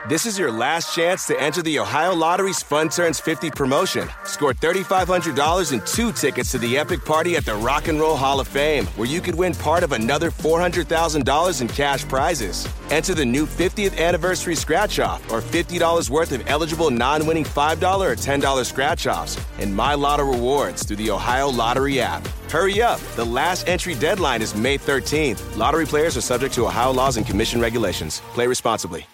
This is your last chance to enter the Ohio Lottery's Fun Turns 50 promotion. Score $3,500 and 2 tickets to the epic party at the Rock and Roll Hall of Fame, where you could win part of another $400,000 in cash prizes. Enter the new 50th anniversary scratch-off or $50 worth of eligible non-winning $5 or $10 scratch-offs and My Lotto rewards through the Ohio Lottery app. Hurry up. The last entry deadline is May 13th. Lottery players are subject to Ohio laws and commission regulations. Play responsibly.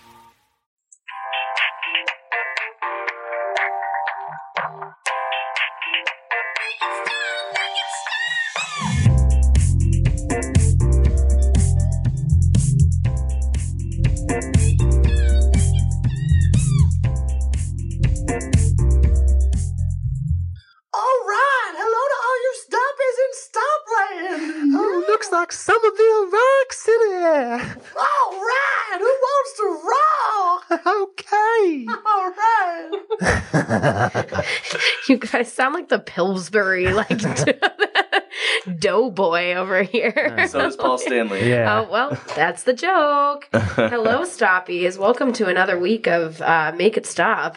Like Somerville Rock City. All right, who wants to rock? Okay. All right. You guys sound like the Pillsbury, like, doughboy over here. So does Paul Stanley. Yeah. Oh, well, that's the joke. Hello, Stoppies. Welcome to another week of Make It Stop.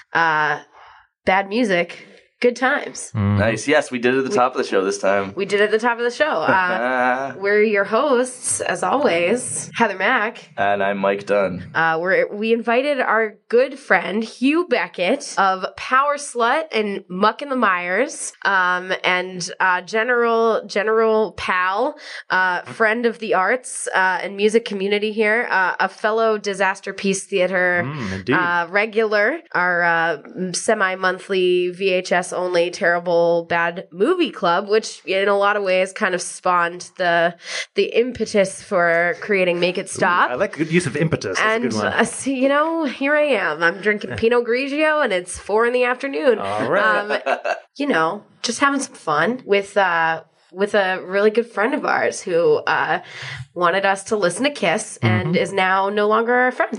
Bad music. Good times. Nice. Yes, we did it at the top of the show this time. We did it at the top of the show. We're your hosts, as always, Heather Mack. And I'm Mike Dunn. We invited our good friend, Hugh Beckett of Power Slut and Muck and the Myers, and General Pal, friend of the arts and music community here, a fellow Disaster Piece Theater regular, our semi-monthly VHS only terrible bad movie club, which in a lot of ways kind of spawned the impetus for creating Make It Stop. I like good use of impetus. That's and a good one. here I am. I'm drinking Pinot Grigio, and it's 4 p.m. All right. Just having some fun with a really good friend of ours who wanted us to listen to Kiss and is now no longer our friend.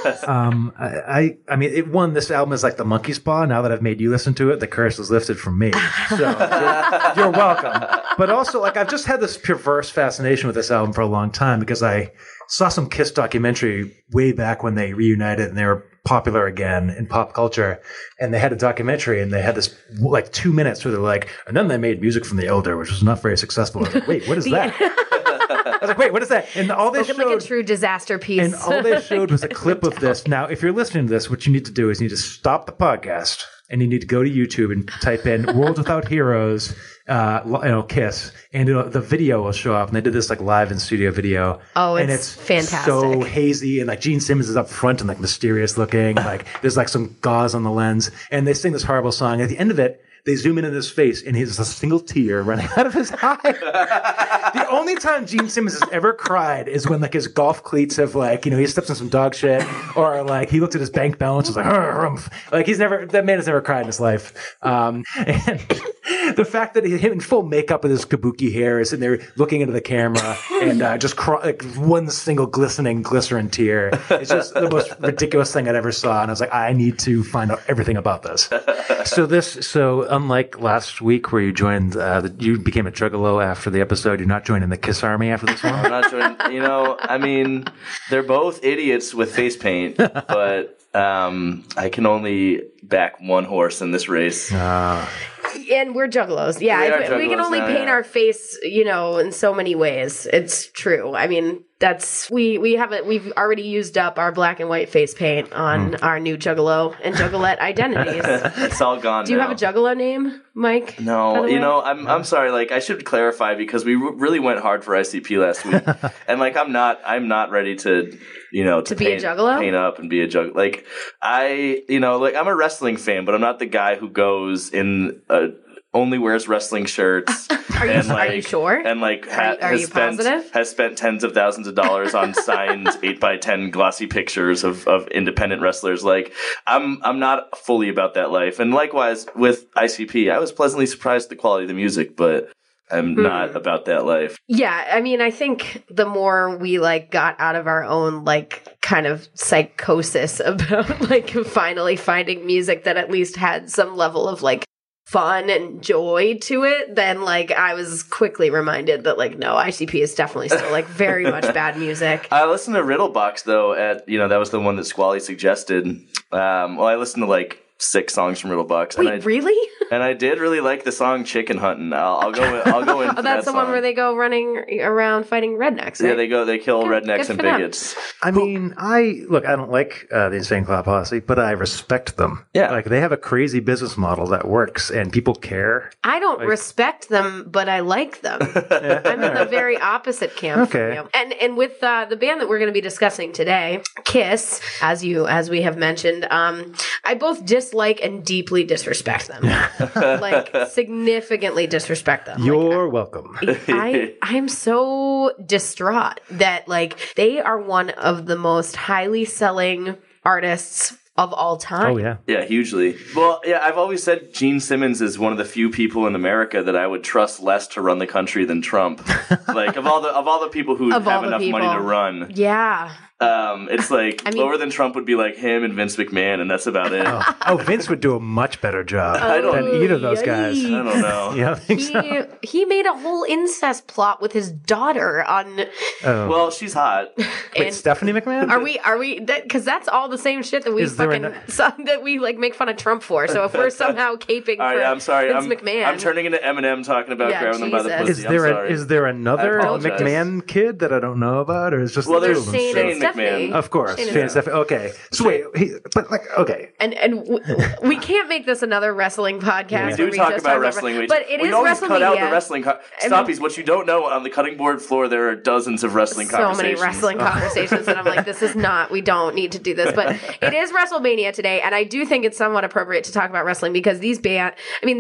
I mean, this album is like the monkey spa. Now that I've made you listen to it, the curse is lifted from me. So you're welcome. But also, like, I've just had this perverse fascination with this album for a long time because I saw some Kiss documentary way back when they reunited and they were popular again in pop culture, and they had a documentary and they had this like 2 minutes where they're like, and then they made Music from the Elder, which was not very successful. I was like, wait, what is that? I was like, wait, what is that? And all they showed, like a true disaster piece. And all they showed was a clip of this. Now, if you're listening to this, what you need to do is you need to stop the podcast and you need to go to YouTube and type in "World Without Heroes," Kiss, and the video will show up. And they did this like live in studio video. Oh, and it's fantastic. So hazy, and like Gene Simmons is up front and like mysterious looking. Like there's like some gauze on the lens, and they sing this horrible song. At the end of it, they zoom in on his face, and he's a single tear running out of his eye. The only time Gene Simmons has ever cried is when, like, his golf cleats have, like, he steps in some dog shit, or, like, he looked at his bank balance and was like, humph. Like, that man has never cried in his life. And the fact that him in full makeup with his kabuki hair is sitting there looking into the camera and just like one single glycerin tear. It's just the most ridiculous thing I'd ever saw. And I was like, I need to find out everything about this. So unlike last week where you joined, you became a juggalo after the episode, you're not joining the Kiss Army after this one? I'm not joining. I mean, they're both idiots with face paint, but I can only back one horse in this race. And we're juggalos. Yeah, we can only paint our face, in so many ways. It's true. I mean, we've already used up our black and white face paint on our new juggalo and juggalette identities. It's all gone. Do you have a juggalo name, Mike? No, I'm sorry. Like, I should clarify because we really went hard for ICP last week, and like I'm not ready to to be a juggalo, paint up and be a juggalo. Like I'm a wrestling fan, but I'm not the guy who goes in only wears wrestling shirts. Are you sure? And like has spent tens of thousands of dollars on signed 8x10 glossy pictures of independent wrestlers. Like I'm not fully about that life. And likewise with ICP, I was pleasantly surprised at the quality of the music, but I'm not about that life. Yeah, I mean, I think the more we got out of our own kind of psychosis about finally finding music that at least had some level of fun and joy to it, then like I was quickly reminded that like no, ICP is definitely still like very much bad music. I listened to Riddlebox though that was the one that Squally suggested. I listened to like 6 songs from Riddlebox. Wait, really? And I did really like the song "Chicken Huntin'." I'll go in. Oh, that's the one where they go running around fighting rednecks. Right? Yeah, they kill rednecks and bigots. I mean, I don't like the Insane Clown Posse, but I respect them. Yeah, like they have a crazy business model that works, and people care. I don't respect them, but I like them. I'm in the very opposite camp. Okay, from you. And with the band that we're going to be discussing today, Kiss, as we have mentioned, I both dislike and deeply disrespect them. Like significantly disrespect them. You're welcome. I'm so distraught that like they are one of the most highly selling artists of all time. Oh, yeah. Yeah, hugely. Well, yeah, I've always said Gene Simmons is one of the few people in America that I would trust less to run the country than Trump. Like, of all the people who have enough money to run. Yeah. It's like lower than Trump would be like him and Vince McMahon, and that's about it. Oh, Vince would do a much better job than either of those guys. I don't know. Yeah, I think so. He made a whole incest plot with his daughter on. Well, she's hot. Wait, Stephanie McMahon? Are we? Because that's all the same shit that we that we like make fun of Trump for. So if we're somehow caping for I'm sorry. Vince McMahon, I'm turning into Eminem talking about grabbing them by the pussy. Is there another McMahon kid that I don't know about, or is just there's Shane and McMahon, of course. Shane and Stephanie. Okay, so wait, okay, and we can't make this another wrestling podcast. We do talk about wrestling, but it is always WrestleMania. Cut out the wrestling. Stoppies. What you don't know, on the cutting board floor, there are dozens of wrestling conversations. So many wrestling conversations, and I'm like, this is not. We don't need to do this, but it is WrestleMania today, and I do think it's somewhat appropriate to talk about wrestling because this band,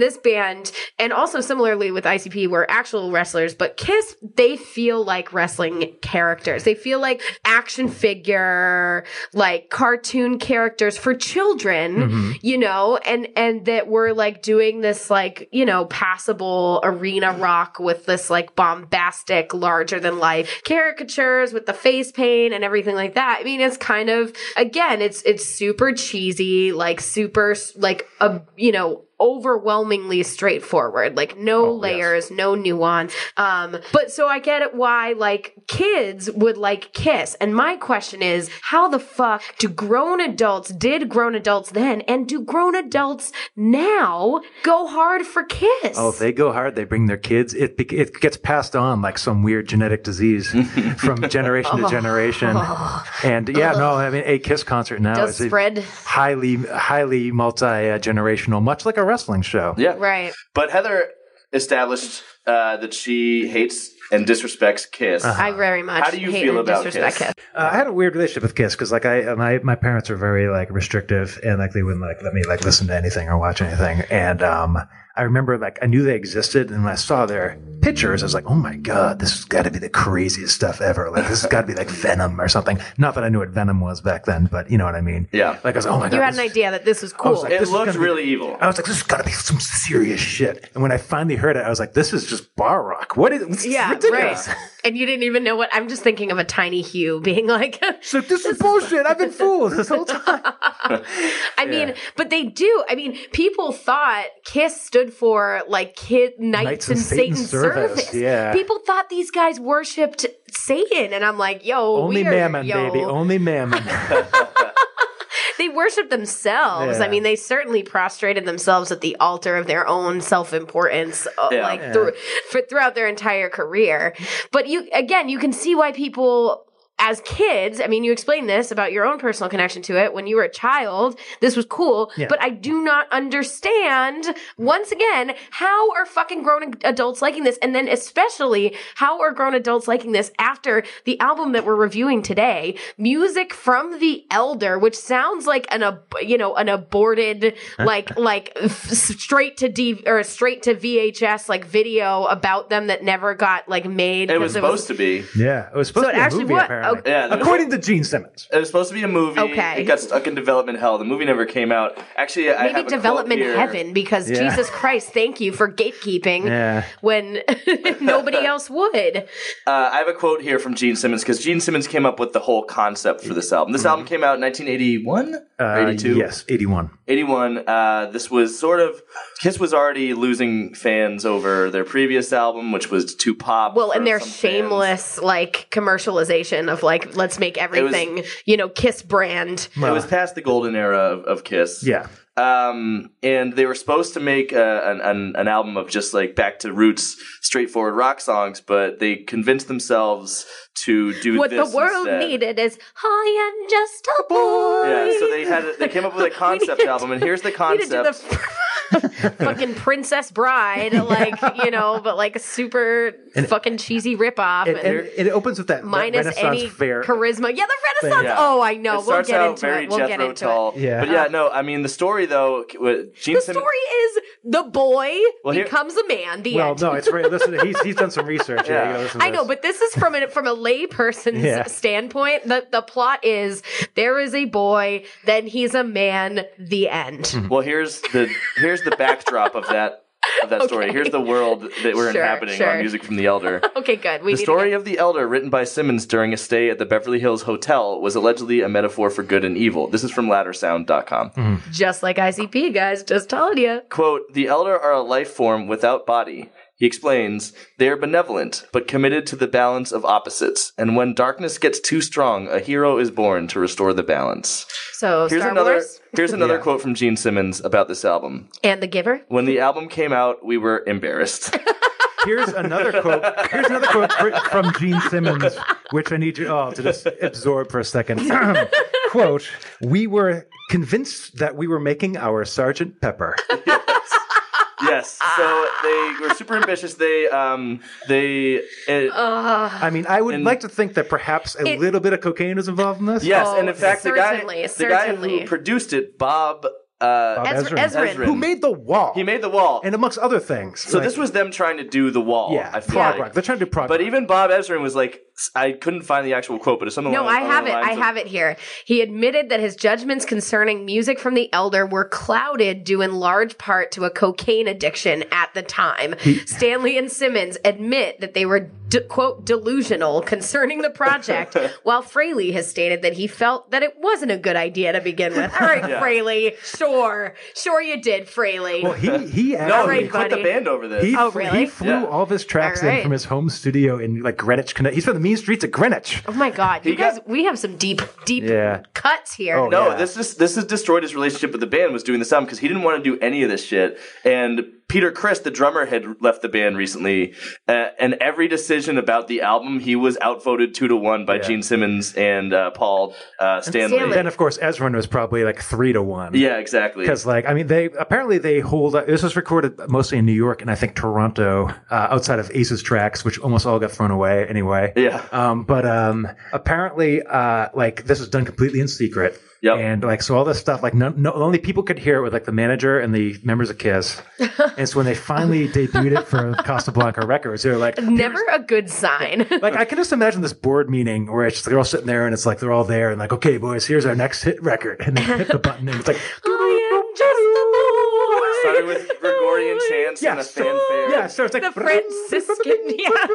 and also similarly with ICP, were actual wrestlers, but Kiss, they feel like wrestling characters. They feel like action figure, like cartoon characters for children, and that we're like doing this like, passable arena rock with this like bombastic, larger than life caricatures with the face paint and everything like that. I mean, it's kind of, again, it's super cheesy, like super, like, overwhelmingly straightforward, like no layers, no nuance. But so I get it why like kids would like Kiss. And my question is, how the fuck did grown adults then and do grown adults now go hard for Kiss? Oh, if they go hard, they bring their kids. It gets passed on like some weird genetic disease from generation to generation. And a Kiss concert now is spread highly multi-generational, much like a wrestling show. Yeah. Right. But Heather established that she hates and disrespects Kiss. I very much. How do you feel about Kiss? I had a weird relationship with Kiss because like my parents were very like restrictive and like they wouldn't like let me like listen to anything or watch anything. And I remember like I knew they existed, and when I saw their pictures, I was like, oh my God, this has got to be the craziest stuff ever. Like this has got to be like Venom or something. Not that I knew what Venom was back then, but you know what I mean? Yeah. Like I was, oh my God. You had an idea that this was cool. It looked really evil. I was like, this has got to be some serious shit. And when I finally heard it, I was like, this is just bar rock. What is this? Yeah, ridiculous. right. And you didn't even know what. I'm just thinking of a tiny Hugh being like, so this is bullshit. I've been fooled this whole time. I mean, but they do. I mean, people thought Kiss stood for like Knights in Satan's service. Yeah. People thought these guys worshipped Satan, and I'm like, only mammon, baby, only mammon. They worship themselves. Yeah. I mean, they certainly prostrated themselves at the altar of their own self-importance, throughout their entire career. But you can see why people, as kids, I mean, you explained this about your own personal connection to it. When you were a child, this was cool. Yeah. But I do not understand, once again, how are fucking grown adults liking this? And then especially, how are grown adults liking this after the album that we're reviewing today, Music from the Elder, which sounds like an aborted, straight to VHS, like video about them that never got like made. It was supposed to be. Yeah, it was supposed to be a movie, apparently. apparently. Okay. Yeah, According to Gene Simmons. It was supposed to be a movie. Okay. It got stuck in development hell. The movie never came out. Actually, I have Maybe a development quote here. heaven, because Yeah. Jesus Christ, thank you for gatekeeping Yeah. when nobody else would. I have a quote here from Gene Simmons, because Gene Simmons came up with the whole concept for this album. This album came out in 1981 or 82? Yes, 81. 81. This was sort of, Kiss was already losing fans over their previous album, which was too pop. Well, and for their some fans. shameless like commercialization of like, let's make everything, Kiss brand. It was past the golden era of Kiss. Yeah. And they were supposed to make an album of just like back to roots, straightforward rock songs, but they convinced themselves to do What this the world instead. needed is I am just a boy. Yeah, so they came up with a concept album, and here's the We need to do concept. the fucking Princess Bride, but like a super fucking cheesy ripoff. And it opens with that minus Renaissance any fair. charisma. Yeah, the Renaissance. Yeah. Oh, I know. It We'll starts get out into very it. We'll get Jethro into Tull. it. Yeah. But yeah, no, I mean the story though. Gene The Simmons. story is the boy Well, here- becomes a man. The Well, end. no, it's right. Listen, he's done some research. Yeah. You gotta listen to I know, this. but this is from a lay person's Yeah. standpoint. The plot is there is a boy, then he's a man. The end. Well, here's the backdrop of that story. Okay. Here's the world that we're Sure, inhabiting sure. on Music from the Elder. Okay, good. The story of the Elder, written by Simmons during a stay at the Beverly Hills Hotel, was allegedly a metaphor for good and evil. This is from laddersound.com. just like ICP, guys. Just telling you. Quote, "The Elder are a life form without body." He explains, "They are benevolent, but committed to the balance of opposites. And when darkness gets too strong, a hero is born to restore the balance." So Here's Star another Wars Here's quote from Gene Simmons about this album. and The Giver. "When the album came out, we were embarrassed." Here's another quote. Here's another quote from Gene Simmons, which I need you all to just absorb for a second. Quote: "We were convinced that we were making our Sergeant Pepper." Yes, so they were super ambitious. I mean, I would like to think that perhaps a little bit of cocaine was involved in this. yes, Oh, and in fact, the guy certainly. who produced it, Bob Ezrin. Ezrin. Who made the wall? he made the wall. and amongst other things. So this was them trying to do the wall. yeah, I feel prog like. rock. They're trying to do prog But rock. even Bob Ezrin was like, I couldn't find the actual quote, but it's something. No, along I have the it. I lines of- have it here. He admitted that his judgments concerning music from the Elder were clouded due in large part to a cocaine addiction at the time. Stanley and Simmons admit that they were, quote, delusional concerning the project, while Fraley has stated that he felt that it wasn't a good idea to begin with. All right, Yeah. Fraley. Sure you did, Fraley. Well, he No, actually right, he quit the buddy. band over this. He, Oh, flew- really? he flew Yeah. all of his tracks All right. in from his home studio in like Greenwich, Connecticut. He's from the mean streets of Greenwich. Oh my God, you guys, we have some deep Yeah. cuts here. Oh, No, yeah. this has destroyed his relationship with the band. Was doing this album because he didn't want to do any of this shit. And Peter Criss, the drummer, had left the band recently, and every decision about the album, he was outvoted 2-1 by Gene Simmons and Paul Stanley. And then, of course, Ezrin was probably like 3-1. Yeah, exactly. Because, like, I mean, they hold. This was recorded mostly in New York and I think Toronto, outside of Ace's tracks, which almost all got thrown away anyway. Yeah. But apparently, like, this was done completely in secret. Yep. And like, so all this stuff, like, only people could hear it with like the manager and the members of Kiss. And so when they finally debuted it for Casablanca Records, they were like, Never a good sign. like, I can just imagine this board meeting where it's they're all sitting there and it's like they're all there and like, okay, boys, here's our next hit record, and then hit the button and it's like, I am just a boy. Started with Gregorian chants and a fanfare. yeah, so it's like The Franciscan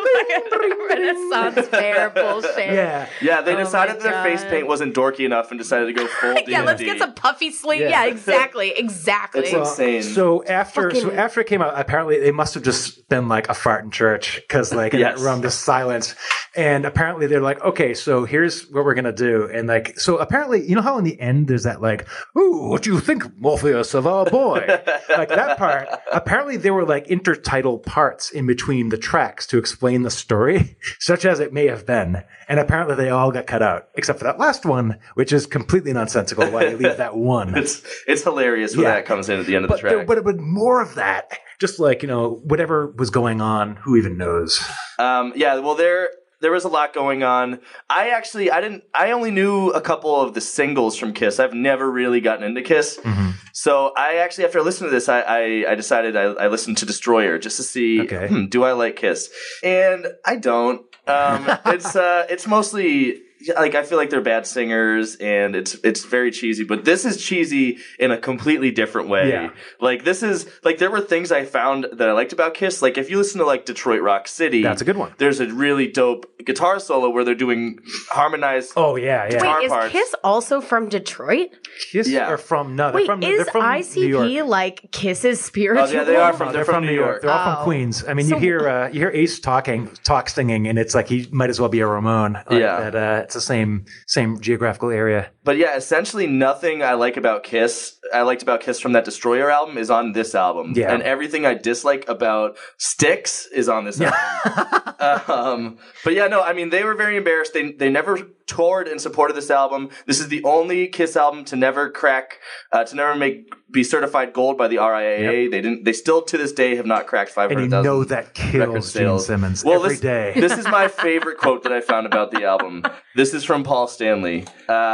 Renaissance fair bullshit. yeah. Yeah, they Oh decided my that their face God. paint wasn't dorky enough and decided to go full D&D. Yeah, let's get some puffy sleeve. Yeah. Yeah, exactly. Exactly. It's insane. So after Fucking- after it came out, apparently it must have just been like a fart in church because like Yes. around this silence, and apparently they're like, okay, so here's what we're gonna do, and like, so apparently, you know how in the end there's that like, ooh, what do you think, Morpheus, of our boy? Like that part. Apparently there were like intertitle parts in between the tracks to explain the story, such as it may have been, and apparently they all got cut out except for that last one, which is completely nonsensical. Why they leave that one? It's hilarious when Yeah. that comes in at the end of the But track. but more of that, just like, you know, whatever was going on, who even knows? Yeah, well, there was a lot going on. I only knew a couple of the singles from Kiss. I've never really gotten into Kiss. Mm-hmm. So I actually, after listening to this, I decided I listened to Destroyer just to see, Okay. do I like Kiss? And I don't. It's mostly like, I feel like they're bad singers and it's very cheesy, but this is cheesy in a completely different way. Yeah. Like, this is, like, there were things I found that I liked about Kiss. Like, if you listen to, like, Detroit Rock City. That's a good one. There's a really dope guitar solo where they're doing harmonized guitar Wait, parts. is Kiss also from Detroit? Kiss Yeah. are from, no, they're Wait, from, is they're from New York. ICP like Kiss's spiritual? Oh, yeah, they are from, No, they're from New York. They're all Oh. from Queens. I mean, So- you hear Ace talk singing, and it's like he might as well be a Ramon. Like Yeah. that, it's the same geographical area. But yeah, essentially nothing I liked about Kiss from that Destroyer album is on this album. Yeah. And everything I dislike about Styx is on this album. But yeah, no, I mean, they were very embarrassed. They never toured in support of this album. This is the only Kiss album to never be certified gold by the RIAA. They still to this day have not cracked 500,000. And you know that record kills Gene sales. Simmons Well, every this, day. This is my favorite quote that I found about the album. This is from Paul Stanley.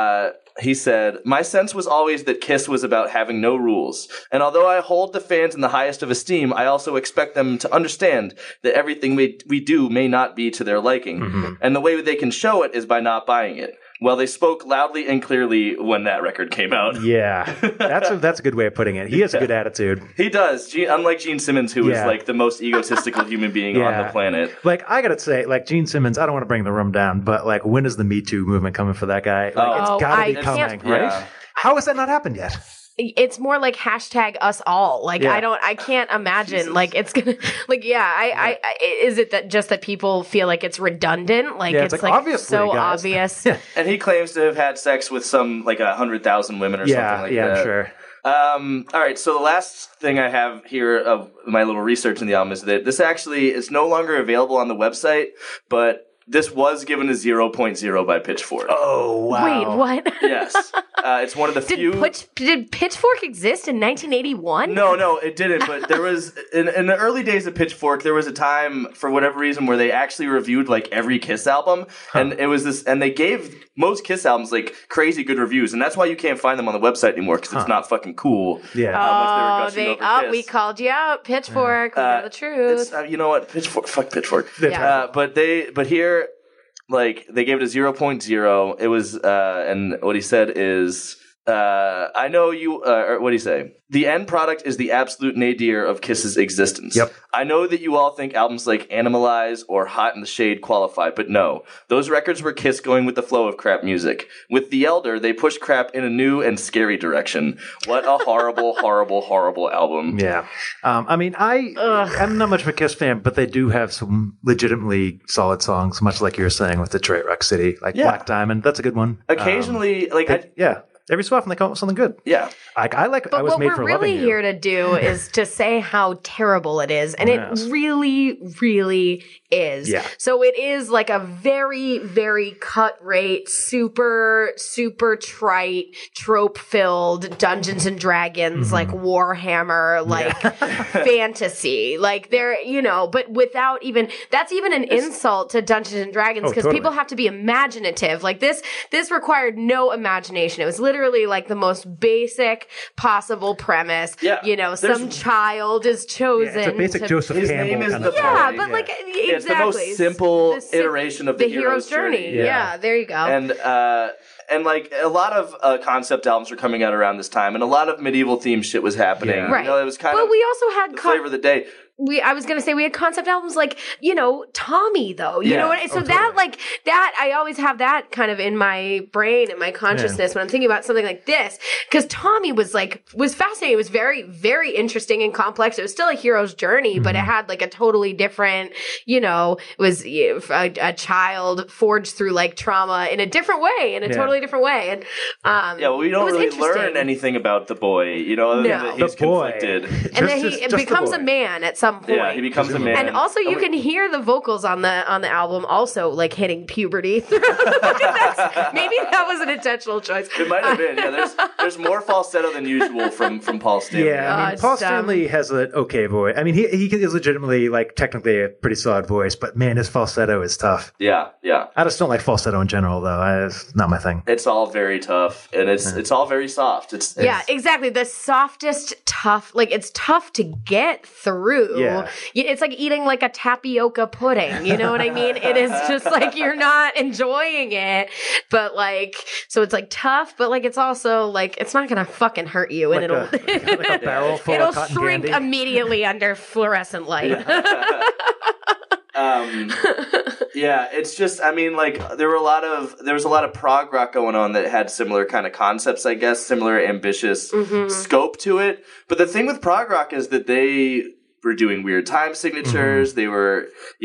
He said, "My sense was always that Kiss was about having no rules. And although I hold the fans in the highest of esteem, I also expect them to understand that everything we do may not be to their liking. Mm-hmm. And the way they can show it is by not buying it. Well, they spoke loudly and clearly when that record came out." Yeah, that's a good way of putting it. He has a good attitude. He does. Unlike Gene Simmons, who is Yeah. like the most egotistical human being on the planet. Like, I gotta say, like, Gene Simmons, I don't want to bring the room down, but like, when is the Me Too movement coming for that guy? Like, Oh, it's gotta I be coming, can't- right? Yeah. How has that not happened yet? It's more like hashtag us all. Like, Yeah. I can't imagine. Like, it's gonna, like, I is it that just that people feel like it's redundant? Like, Yeah, it's it's like like, obviously, so guys. obvious. And he claims to have had sex with some, like 100,000 women or something like that. I'm sure. All right, so the last thing I have here of my little research in the album is that this actually is no longer available on the website, but this was given a 0.0 by Pitchfork. Oh, wow. Wait, what? Yes. It's one of the few... Did Pitchfork exist in 1981? No, it didn't. But there was in the early days of Pitchfork, there was a time for whatever reason where they actually reviewed like every Kiss album, and it was this, and they gave most Kiss albums like crazy good reviews, and that's why you can't find them on the website anymore because it's not fucking cool. Yeah. How much they were gushing over Kiss. We called you out, Pitchfork. We know the truth. It's, you know what, Pitchfork, fuck Pitchfork. Yeah. But here, like, they gave it a 0.0. It was, and what he said is, I know you, or what do you say? The end product is the absolute nadir of Kiss's existence. Yep. I know that you all think albums like Animalize or Hot in the Shade qualify, but no. Those records were Kiss going with the flow of crap music. With The Elder, they pushed crap in a new and scary direction. What a horrible, horrible, horrible album. Yeah. I mean, I'm not much of a Kiss fan, but they do have some legitimately solid songs, much like you were saying with Detroit Rock City, like Black Diamond. That's a good one. Occasionally, Every so often they come up with something good. yeah. Like, I Was But what Made we're for Loving really You. here to do is to say how terrible it is. And it really, really is. Yeah. So it is like a very, very cut rate, super, super trite, trope filled Dungeons and Dragons, like Warhammer, like fantasy. Like they're, but without even, that's even an insult to Dungeons and Dragons because totally. people have to be imaginative. Like this required no imagination. It was literally like the most basic possible premise. Yeah. Some child is chosen. It's a basic to, Joseph His Campbell name is kind the of Yeah, thing. but like exactly. It's the most simple iteration of the hero's journey. Yeah, there you go. And like a lot of concept albums were coming out around this time, and a lot of medieval themed shit was happening. Yeah. Right. It was kind but of we also had the flavor of the day. I was gonna say we had concept albums like Tommy though you Yeah. know what so that I always have that kind of in my brain and my consciousness when I'm thinking about something like this because Tommy was fascinating. It was very, very interesting and complex. It was still a hero's journey, but it had like a totally different it was a child forged through like trauma in a different way, in a totally different way. And well, we don't really learn anything about the boy, other than that he's The boy. conflicted. and then he becomes a man at some point. Yeah, he becomes a man. And also, you can hear the vocals on the album also like hitting puberty. Maybe that was an intentional choice. It might have been. Yeah, there's more falsetto than usual from Paul Stanley. Yeah, I mean, it's Paul dumb. Stanley has an okay voice. I mean, he is legitimately, like, technically a pretty solid voice, but man, his falsetto is tough. Yeah. I just don't like falsetto in general, though. It's not my thing. It's all very tough, and it's all very soft. It's Yeah, exactly. The softest, tough. Like it's tough to get through. Yeah. It's like eating like a tapioca pudding. You know what I mean? It is just like you're not enjoying it, but like, so it's like tough, but like it's also like it's not gonna fucking hurt you, and Like a barrel full it'll of cotton shrink candy. immediately under fluorescent light. Yeah, it's just, I mean, like, there was a lot of prog rock going on that had similar kind of concepts, I guess, similar ambitious scope to it. But the thing with prog rock is that they were doing weird time signatures. They were,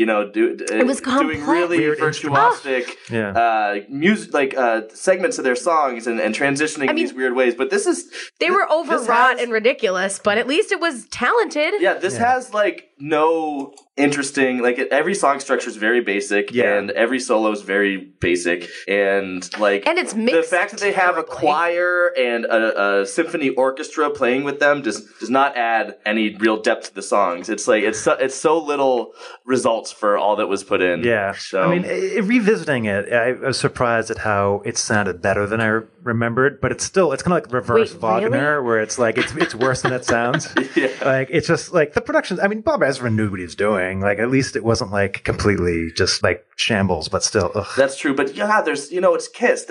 It was doing really Weird virtuosic music, like segments of their songs and transitioning in these weird ways. But They were overwrought and ridiculous, but at least it was talented. Yeah, this has like no interesting, like every song structure is very basic and every solo is very basic, and like, and it's mixed the fact that they have a choir and a symphony orchestra playing with them does not add any real depth to the songs. It's like it's so little results for all that was put in. Yeah, so I mean, revisiting it, I was surprised at how it sounded better than I remembered. But it's kind of like reverse Wagner, where it's like it's worse than it sounds. Like it's just like the production. I mean, Bob Ezrin knew what he was doing. Like at least it wasn't like completely just like shambles, but still. Ugh. That's true, but there's it's Kiss.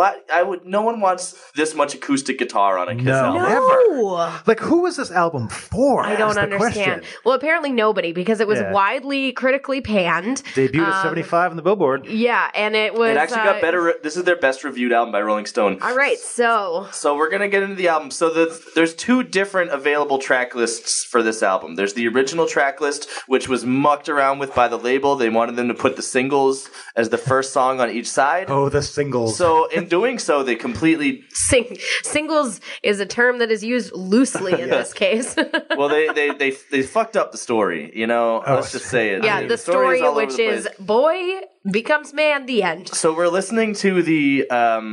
No one wants this much acoustic guitar on a Kiss album. No. Like who was this album for? I don't understand. Well, apparently nobody, because it was widely critically panned. Debuted at 75 on the Billboard. Yeah, and it was. It actually got better. This is their best reviewed album by Rolling Stone. All right, so we're gonna get into the album. So there's two different available track lists for this album. There's the original track list, which was mucked around with by the label. They wanted them to put the singles as the first song on each side. Oh, the singles. So in doing so, they completely singles is a term that is used loosely in this case. Well, they fucked up the story. Let's just say it. Yeah, the story which is boy becomes man, the end. So we're listening to the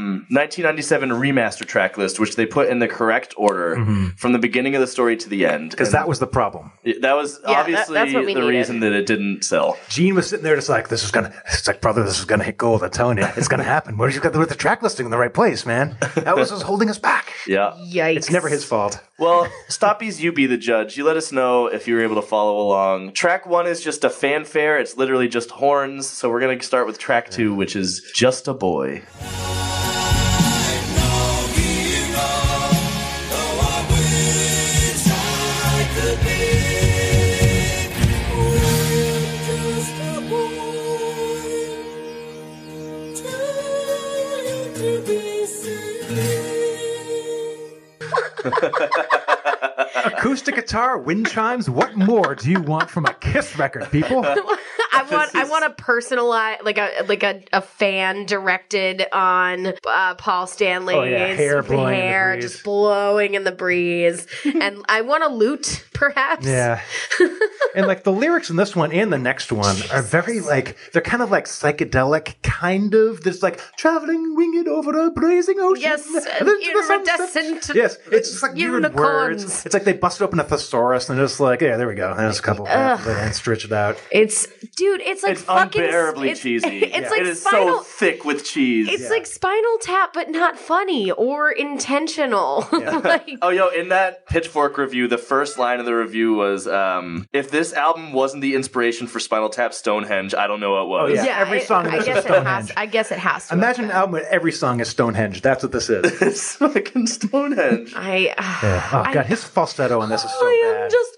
1997 remaster track list, which they put in the correct order from the beginning of the story to the end. Because that was the problem. That was obviously the reason that it didn't sell. Gene was sitting there just like, it's like, brother, this is going to hit gold. I'm telling you, it's going to happen. Where's you got the track listing in the right place, man? That was just holding us back. Yeah. Yikes. It's never his fault. Well, Stoppies, you be the judge. You let us know if you were able to follow along. Track 1 is just a fanfare. It's literally just horns. So we're going to start with track 2, which is Just a Boy. Acoustic guitar, wind chimes. What more do you want from a Kiss record, people? I want a personalized, like a fan directed on Paul Stanley's hair just blowing in the breeze, and I want a lute, perhaps. Yeah, and like the lyrics in this one and the next one are very like they're kind of like psychedelic, kind of. There's like traveling winged over a blazing ocean. Yes, iridescent. Yes, it's just like weird words. It's like they busted open a thesaurus and just like, yeah, there we go. There's a couple and stretch it out. It's like it's fucking unbearably cheesy. It's like it is so thick with cheese. It's like Spinal Tap, but not funny or intentional. Yeah. In that Pitchfork review, the first line of the review was, "If this album wasn't the inspiration for Spinal Tap Stonehenge, I don't know what was." Oh, yeah. Every song in this is Stonehenge. I guess it has to. Imagine an album where every song is Stonehenge. That's what this is. It's fucking Stonehenge. Oh god, his falsetto on this is so bad. Just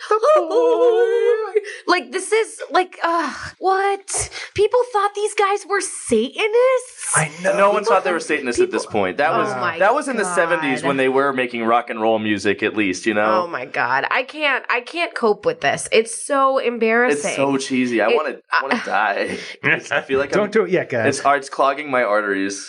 like this is like what? People thought these guys were Satanists? I know. No one thought they were Satanists at this point. That was in the 70s when they were making rock and roll music, at least, Oh my god. I can't cope with this. It's so embarrassing. It's so cheesy. I want to die. I feel like Don't do it yet, guys. It's clogging my arteries.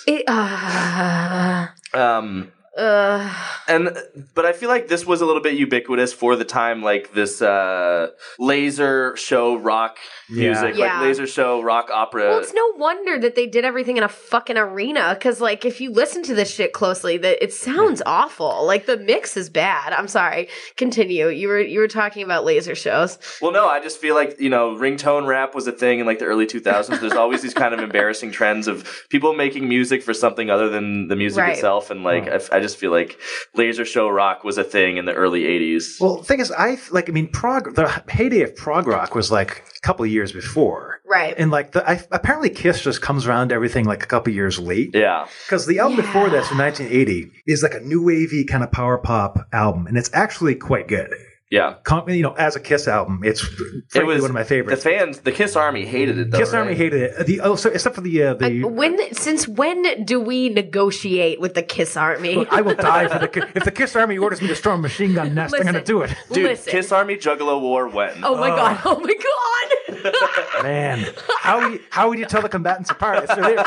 But I feel like this was a little bit ubiquitous for the time, like this laser show rock music, like laser show rock opera. Well, it's no wonder that they did everything in a fucking arena, because like if you listen to this shit closely, that it sounds awful. Like the mix is bad. I'm sorry. Continue. You were talking about laser shows. Well, no, I just feel like ringtone rap was a thing in like the early 2000s. There's always these kind of embarrassing trends of people making music for something other than the music itself, and like I just feel like laser show rock was a thing in the early 80s. Well, the thing is, the heyday of prog rock was like a couple of years before. Right. And like, apparently Kiss just comes around to everything like a couple of years late. Yeah. Because the album before this, from 1980, is like a new wavy kind of power pop album. And it's actually quite good. Yeah. As a Kiss album, it's frankly one of my favorites. The Kiss Army hated it, though. Kiss Army hated it. So except for since when do we negotiate with the Kiss Army? Look, I will die for if the Kiss Army orders me to storm a machine gun nest, I'm going to do it. Dude, Kiss Army Juggalo War when? Oh my god! Oh my god! Man, how would you tell the combatants apart? It's really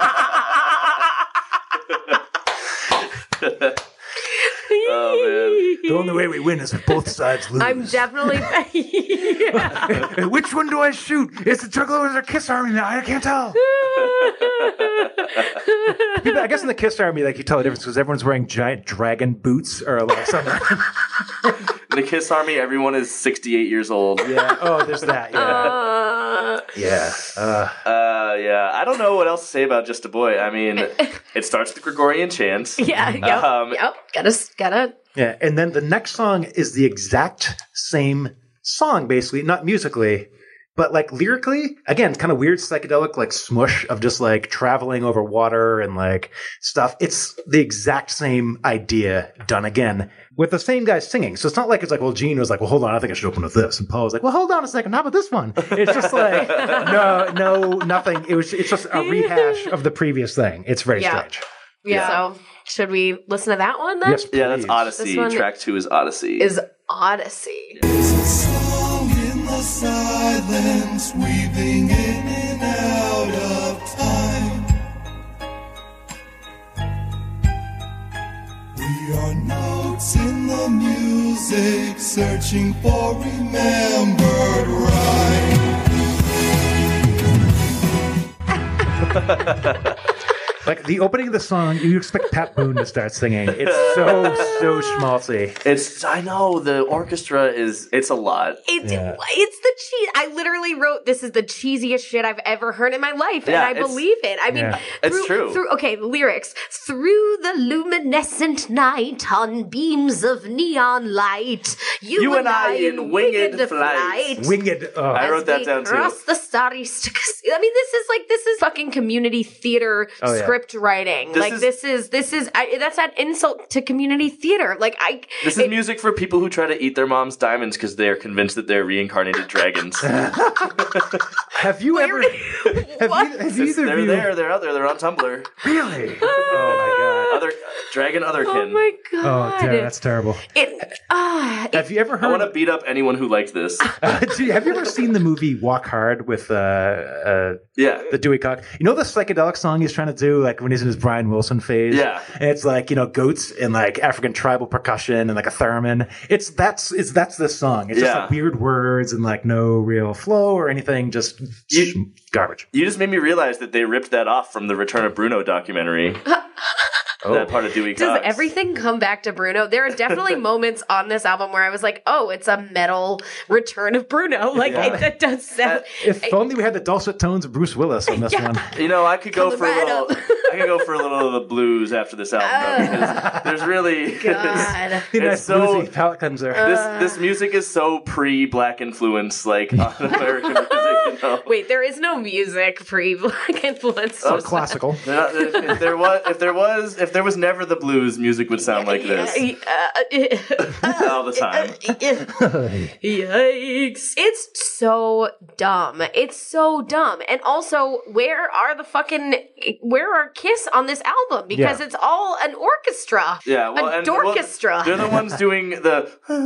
Oh man! The only way we win is if both sides lose. I'm definitely. Which one do I shoot? Is it Juggalos or Kiss Army now? I can't tell. I guess in the Kiss Army, like you tell the difference because everyone's wearing giant dragon boots or like something. In the Kiss Army, everyone is 68 years old. Yeah. Oh, there's that. Yeah. Yeah. I don't know what else to say about Just a Boy. I mean, it starts with Gregorian chants. Yeah. Yep. Gotta. Yeah. And then the next song is the exact same song, basically, not musically, but like lyrically. Again, kind of weird psychedelic like smush of just like traveling over water and like stuff. It's the exact same idea done again with the same guy singing. So it's not like it's like, well, Gene was like, well, hold on, I think I should open with this. And Paul was like, well, hold on a second, how about this one? It's just like, no, nothing. It's just a rehash of the previous thing. It's very strange. Yeah. So should we listen to that one then? Yes, please. Yeah, that's Odyssey. Track 2 is Odyssey. There's a song in the silence, weaving in and out of time. We are notes in the music, searching for remembered rhyme. Like the opening of the song, you expect Pat Boone to start singing. It's so schmaltzy. I know the orchestra it's a lot. It's the cheese. I literally wrote, this is the cheesiest shit I've ever heard in my life, and I believe it. I mean, it's true. The lyrics. Through the luminescent night, on beams of neon light, you and I in winged flight. Winged. Oh. I wrote that down too. Across the starry I mean, this is fucking community theater script writing. That's an insult to community theater. This is music for people who try to eat their mom's diamonds because they are convinced that they're reincarnated dragons. Have you ever? They're there. They're out there. They're on Tumblr. Really? Oh my god. Dragon Otherkin. Oh my god. Oh, that's terrible. Have you ever heard? I want to beat up anyone who liked this. Have you ever seen the movie Walk Hard with the Dewey Cox? You know the psychedelic song he's trying to do, like when he's in his Brian Wilson phase? Yeah. And it's like, goats and like African tribal percussion and like a theremin. That's this song. It's just like weird words and like no real flow or anything, just garbage. You just made me realize that they ripped that off from the Return of Bruno documentary. That part of Dewey Cox. Does everything come back to Bruno? There are definitely moments on this album where I was like, oh, it's a metal Return of Bruno. That does sound... If only we had the dulcet tones of Bruce Willis on this one. I could go for a little of the blues after this album, though, because there's really... God. It's so... bluesy palate cleanser. This music is so pre-black influence, like, on American music, Wait, there is no music pre-black influence. Oh, classical. If there was never the blues, music would sound like this. All the time. Yikes. It's so dumb. And also, where are Kiss on this album? Because it's all an orchestra. Yeah, well, an orchestra. They're the ones doing the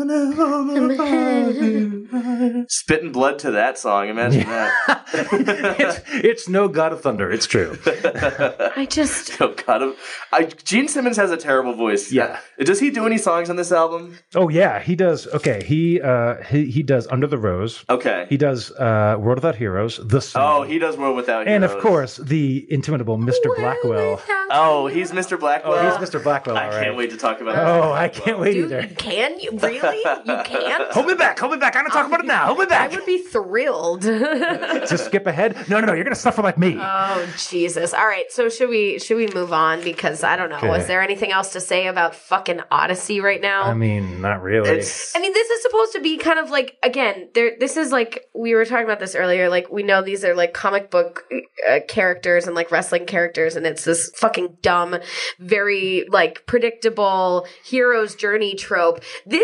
spitting blood to that song. Imagine that. It's no God of Thunder. It's true. Gene Simmons has a terrible voice. Yeah. Does he do any songs on this album? Oh yeah, he does. Okay, he does Under the Rose. Okay. He does World Without Heroes, The Song. Oh, he does World Without Heroes. And of course, the intimidable Mr. Black Blackwell. Oh, he's Mr. Blackwell? Oh, he's Mr. Blackwell, all I right. can't wait to talk about Oh, I can't wait Dude, either. can you? Really? You can't? Hold me back. I'm going to talk about it now. Hold me I back. would be thrilled. To skip ahead? No, you're going to suffer like me. Oh, Jesus. All right. So should we move on? Because I don't know. Okay. Is there anything else to say about fucking Odyssey right now? I mean, not really. It's I mean, this is supposed to be kind of like, again, this is like, we were talking about this earlier, like, we know these are like comic book characters and like wrestling characters, and it's this fucking dumb, very like predictable hero's journey trope.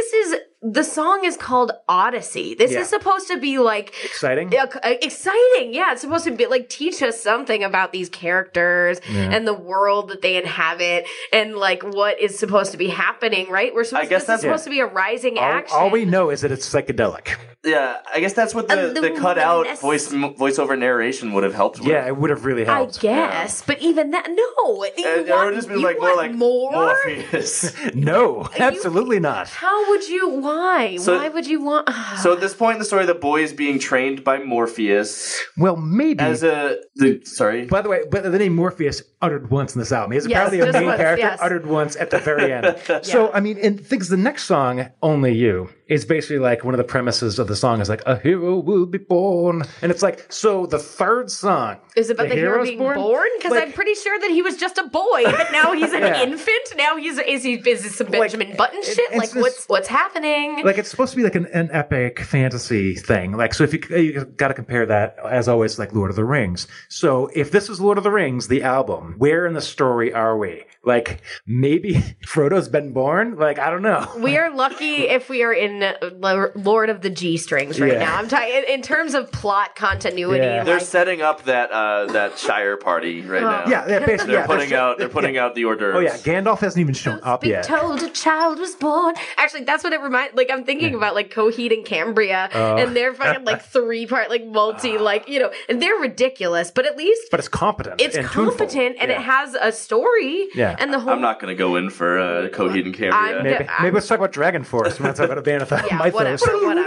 The song is called Odyssey. This is supposed to be like Exciting? exciting. Yeah, it's supposed to be like teach us something about these characters and the world that they inhabit and like what is supposed to be happening, right? This is supposed to be a rising action. All we know is that it's psychedelic. Yeah, I guess that's what the cutout voiceover narration would have helped with. Yeah, it would have really helped. I guess, but even that, no. It would just been like more like Morpheus. No, absolutely not. How would you? Why? Why would you want? So at this point in the story, the boy is being trained by Morpheus Well, maybe. sorry. By the way, but the name Morpheus uttered once in this album. He's Yes, apparently a just main once, character yes. uttered once at the very end. So, I mean, and things. The next song, "Only You," is basically like one of the premises of the song is like a hero will be born, and it's like so. The third song Is it about the hero hero's being born? Because Like- I'm pretty sure that he was just a boy, but now he's an infant. Now is this some Benjamin Button shit? it's Like this- what's happening? Like it's supposed to be like an epic fantasy thing. Like so, if you got to compare that as always, like Lord of the Rings. So if this is Lord of the Rings, the album, where in the story are we? Like maybe Frodo's been born. Like I don't know. We are lucky if we are in Lord of the G Strings right Yeah. now. I'm talking in terms of plot continuity. Yeah. They're like- setting up that Shire party right now. Yeah, basically. They're putting out the hors d'oeuvres. Oh yeah, Gandalf hasn't even shown up be yet. told a child was born. Actually, that's what it reminds. Like I'm thinking about like Coheed and Cambria, and they're fucking like 3-part, like multi, like and they're ridiculous. But at least But it's competent. it's and tuneful. competent, and Yeah. it has a story. Yeah. and the whole. I'm not going to go in for Coheed and Cambria. Maybe let's talk about Dragon Force. When I talk about a band of Yeah, mythos. whatever.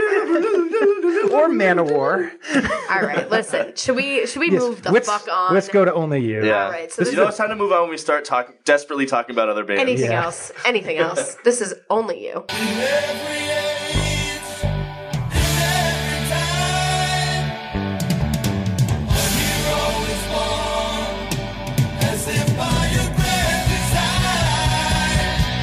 Or Manowar. All right, listen. Should we move the fuck on? Let's go to Only You. Yeah. All right, so this It's time to move on when we start desperately talking about other bands. Anything Yeah. else? Anything else? This is Only You. Every age, in every time, a hero is born, as if by a grand design.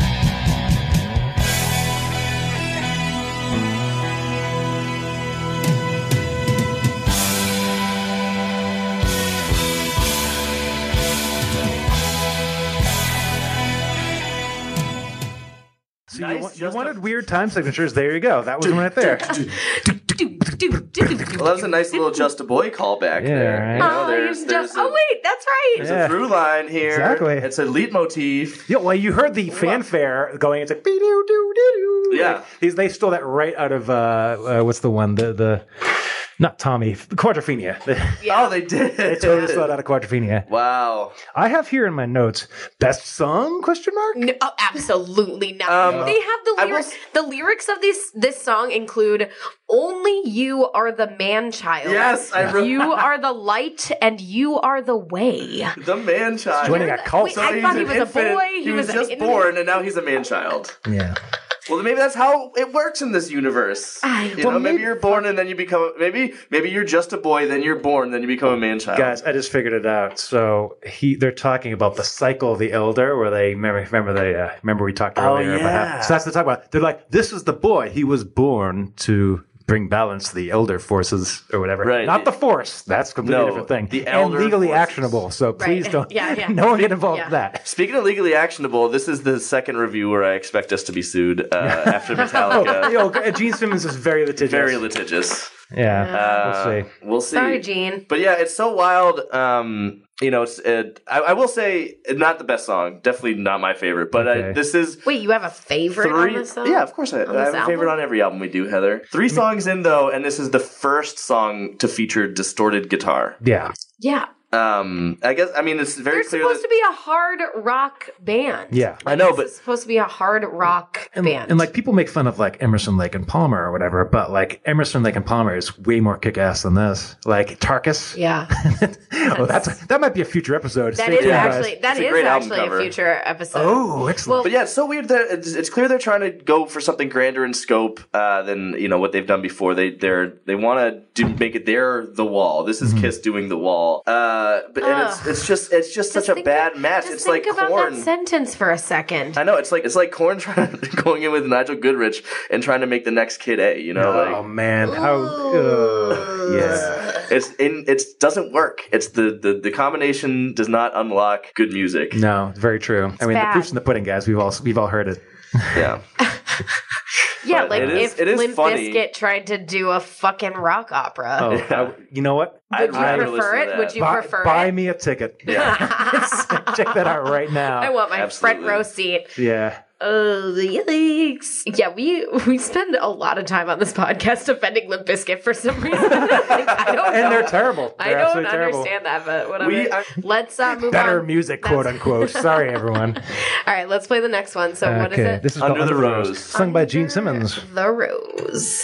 So Nice, you wanted weird time signatures. There you go. That was one right there. Well, that was a nice little Just a Boy callback there. right. You know, Oh, there's wait, that's right. there's Yeah. a through line here. Exactly. It's a leitmotif. Yeah, well, you heard the fanfare going. It's like doo-doo-doo-doo. Yeah. Like, they stole that right out of what's the one the not Tommy Quadrophenia. Oh, they did. They totally stole it out of Quadrophenia. Wow. I have here in my notes best song question mark. No, oh, absolutely not. They have the I will lyrics. The lyrics of this song include "Only you are the man child. Yes, I wrote- You are the light, and you are the way." The man child. Joining a cult. Wait, I he's thought he an was a infant. boy. He was just an born, and now he's a man child. Yeah. Well, maybe that's how it works in this universe. Maybe you're born and then you become. Maybe you're just a boy, then you're born, then you become a man child. Guys, I just figured it out. So they're talking about the cycle of the elder, where they remember we talked earlier about how. So that's what they're talking about. They're like, this is the boy. He was born to bring balance to the elder forces or whatever. Right. Not the force. That's a completely different thing. the and elder legally forces. actionable. So please don't. Yeah. No one get involved with that. Speaking of legally actionable, this is the second review where I expect us to be sued after Metallica. Gene Simmons is very litigious. Very litigious. Yeah. We'll see. We'll see. Sorry, Gene. But yeah, it's so wild. I will say, not the best song. Definitely not my favorite. But Okay. this is Wait, you have a favorite on this song? Yeah, of course I have this a favorite album? on every album we do, Heather. 3 songs in though, and this is the first song to feature distorted guitar. Yeah. Yeah. I guess, I mean, it's very They're clear supposed to be a hard rock band. Yeah. I know, but It's supposed to be a hard rock band. And like people make fun of like Emerson, Lake and Palmer or whatever, but like Emerson, Lake and Palmer is way more kick-ass than this. Like Tarkus. yeah. Oh, that might be a future episode. That Stay is tuned, guys. actually It's a great album a cover. future episode. Oh, excellent. Well, But yeah, it's so weird that it's clear they're trying to go for something grander in scope than what they've done before. They want to make it The Wall. This is Kiss doing The Wall. And it's just such a bad match. Just It's think like about Korn. that sentence for a second. I know it's like Korn going in with Nigel Goodrich and trying to make the next Kid A. Oh man, yeah. It doesn't work. It's the combination does not unlock good music. No, very true. I mean, bad. the proof's in the pudding, guys. We've all heard it. Yeah. Yeah, But like it if is Limp funny. Bizkit tried to do a fucking rock opera. Oh, you know what? I'd Would you rather prefer listen to it? that. Would you prefer buy it? me a ticket. Yeah. Check that out right now. I want my Absolutely. front row seat. Yeah. Oh, yikes. Yeah, we spend a lot of time on this podcast defending Limp Bizkit for some reason. I don't know. And they're terrible. I They're don't absolutely terrible. understand that, but whatever. Let's move Better on. music, quote unquote. Sorry, everyone. All right, let's play the next one. So what is it? This is Under called the Rose. sung by Gene Simmons. The Rose.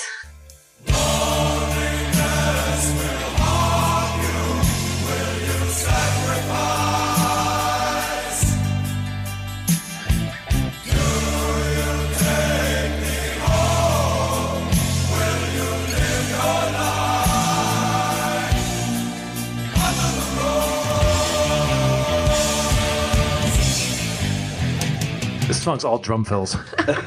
This song's all drum fills.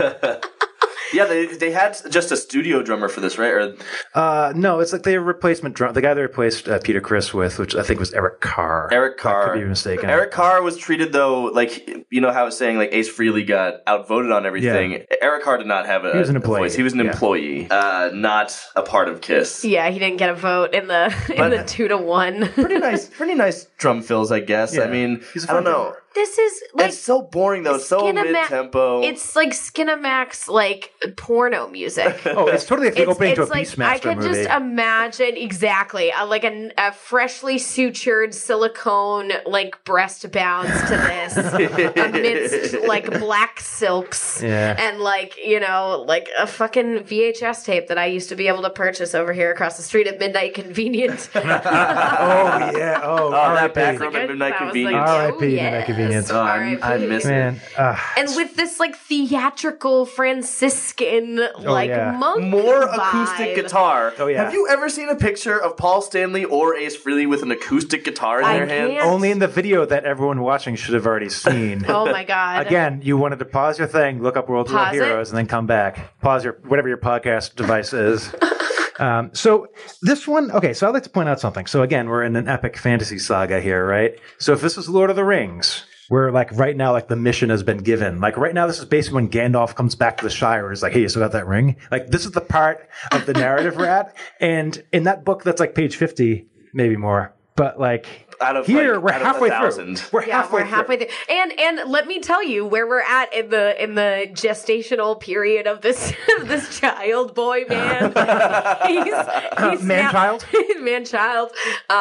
Yeah, they had just a studio drummer for this, right? Or No, it's like the replacement drum. The guy they replaced Peter Criss with, which I think was Eric Carr. Eric Carr. I could be mistaken. Eric Carr was treated though like how I was saying like Ace Frehley got outvoted on everything. Yeah. Eric Carr did not have a, He was an a employee. voice. He was an Yeah. employee, not a part of Kiss. Yeah, he didn't get a vote in the 2-1. Pretty nice drum fills, I guess. Yeah. I mean, He's a I don't fun know. drummer. This is like It's so boring though. It's so Skinema- mid-tempo. It's like Skinamax, like porno music. Oh, it's totally like the opening to a like Beastmaster I could movie. just imagine exactly like a freshly sutured silicone like breast bounce to this amidst like black silks Yeah. and like like a fucking VHS tape that I used to be able to purchase over here across the street at Midnight Convenience. Oh yeah. Oh, that R.I.P. back room at Midnight That was like, Convenience. R.I.P. oh, Midnight yes, Convenience. Oh, R.I.P. I miss it. Man. And with this like theatrical Franciscan like yeah. monk More vibe. acoustic guitar. Oh, yeah. Have you ever seen a picture of Paul Stanley or Ace Frehley with an acoustic guitar in I their hand? can't. Only in the video that everyone watching should have already seen. Oh my god! Again, you wanted to pause your thing, look up World War Pause it. Heroes, and then come back. Pause your whatever your podcast device is. So this one, okay. So I'd like to point out something. So again, we're in an epic fantasy saga here, right? So if this is Lord of the Rings, where like right now, like the mission has been given. Like right now, this is basically when Gandalf comes back to the Shire. Is like, hey, you still got that ring? Like this is the part of the narrative we're at. And in that book, that's like page 50, maybe more. But like Out of, here, like, we're out of halfway 1,000. through. We're halfway through. there. And let me tell you where we're at in the gestational period of this this child boy man. he's Man-child? Man-child.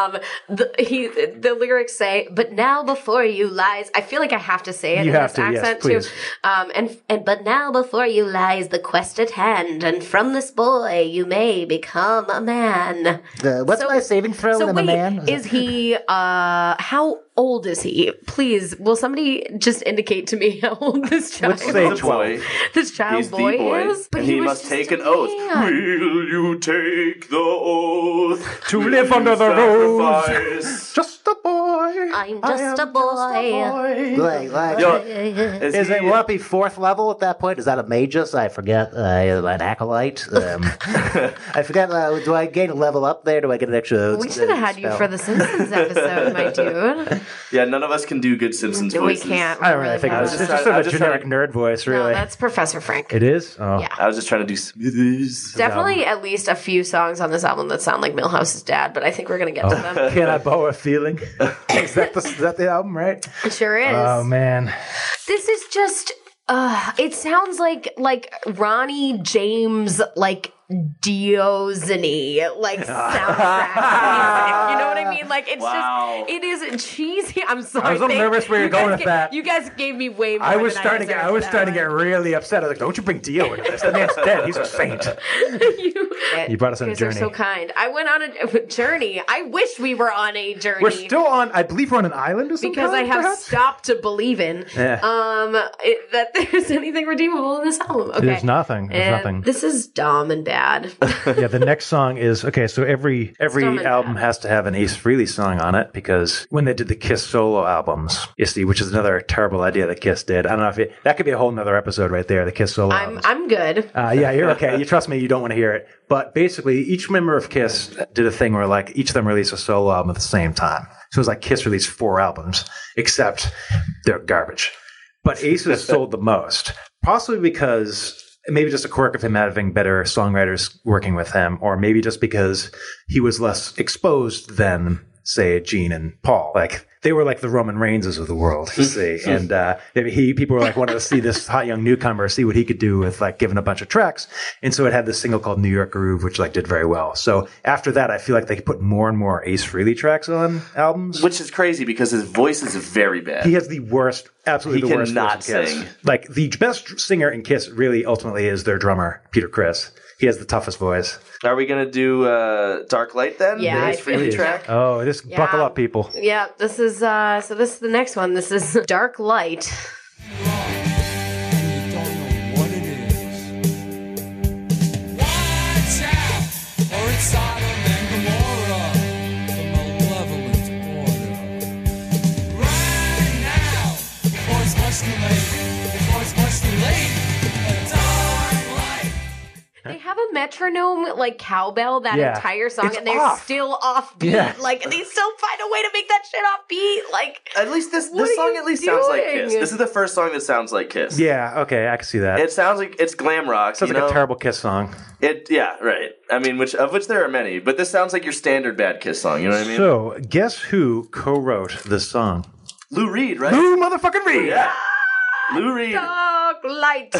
The lyrics say, "But now before you lies." I feel like I have to say it You in have this to, yes, accent please. too. And but now before you lies the quest at hand, and from this boy you may become a man. What's my saving throw? So I'm wait, a man. is he? How old is he? Please, will somebody just indicate to me how old this child? Let's say The boy. this child He's the boy, boy, is? But and he was must just take a an oath. man. Will you take the oath To live under the rose. sacrifice? Just a boy. I'm I just am a boy. Like, Yo, is it will that be fourth level at that point? Is that a magus? I forget. An acolyte. I forget. Do I gain a level up there? Do I get an extra? We should have had you for the Simpsons episode, my dude. Yeah, none of us can do good Simpsons We voices. can't. I don't really think can't. it's just just trying- sort I of was a just generic nerd voice, No, really. that's Professor Frank. It is? Oh. Yeah. I was just trying to do Smithers. Definitely at least a few songs on this album that sound like Milhouse's dad, but I think we're going to get to them. Can I Bow a Feeling? Is that the album, right? It sure is. Oh, man. This is just it sounds like Ronnie James like Diozany like soundtrack. You know what I mean? Like it's Wow. just it is cheesy. I'm sorry. I was a little nervous where you're going with that. You guys gave me way more. I was than starting to get really upset. I was like, "Don't you bring Dio into this? That man's dead. He's a saint." You brought us on a journey. You guys are so kind. I went on a journey. I wish we were on a journey. We're still on. I believe we're on an island or something. Because I have stopped to believe in that there's anything redeemable in this album. Okay. There's nothing. There's nothing. This is dumb and bad. Yeah, the next song is okay. So every album has to have an Ace Frehley song on it because when they did the Kiss solo albums, you see, which is another terrible idea that Kiss did. I don't know if that could be a whole nother episode right there. The Kiss solo albums. I'm good. Yeah, you're okay. You trust me. You don't want to hear it. But basically, each member of Kiss did a thing where like each of them released a solo album at the same time. So it was like Kiss released 4 albums, except they're garbage. But Ace has sold the most, possibly because maybe just a quirk of him having better songwriters working with him, or maybe just because he was less exposed than, say, Gene and Paul. Like, they were like the Roman Reigns of the world, you see. And people were like wanted to see this hot young newcomer, see what he could do with like giving a bunch of tracks. And so it had this single called New York Groove, which like did very well. So after that, I feel like they put more and more Ace Frehley tracks on albums. Which is crazy because his voice is very bad. He has the worst, absolutely the worst voice in Kiss. Sing. Like the best singer in Kiss really ultimately is their drummer, Peter Criss. He has the toughest voice. Are we going to do Dark Light then? Yeah. The Ace Frehley track? Oh, just buckle up, people. Yeah, this is this is the next one. This is Dark Light. You don't know what it is. Watch out, or it's Sodom and Gomorrah, the malevolent order. Right now, before it's much too late, before it's much too late, a dark light. They have a metronome like cowbell that Yeah. entire song, It's and they're off. still offbeat. Yeah. Like they still find a way to make that shit offbeat. Like At least this What are song you at least sounds like doing? Kiss. This is the first song that sounds like Kiss. Yeah, okay, I can see that. It sounds like it's glam rock. Sounds like a terrible Kiss song. Yeah, right. I mean, which there are many, but this sounds like your standard bad Kiss song. You know what I mean? So, guess who co-wrote this song? Lou Reed, right? Lou motherfucking Reed! Yeah. Lou Reed. Dark Light.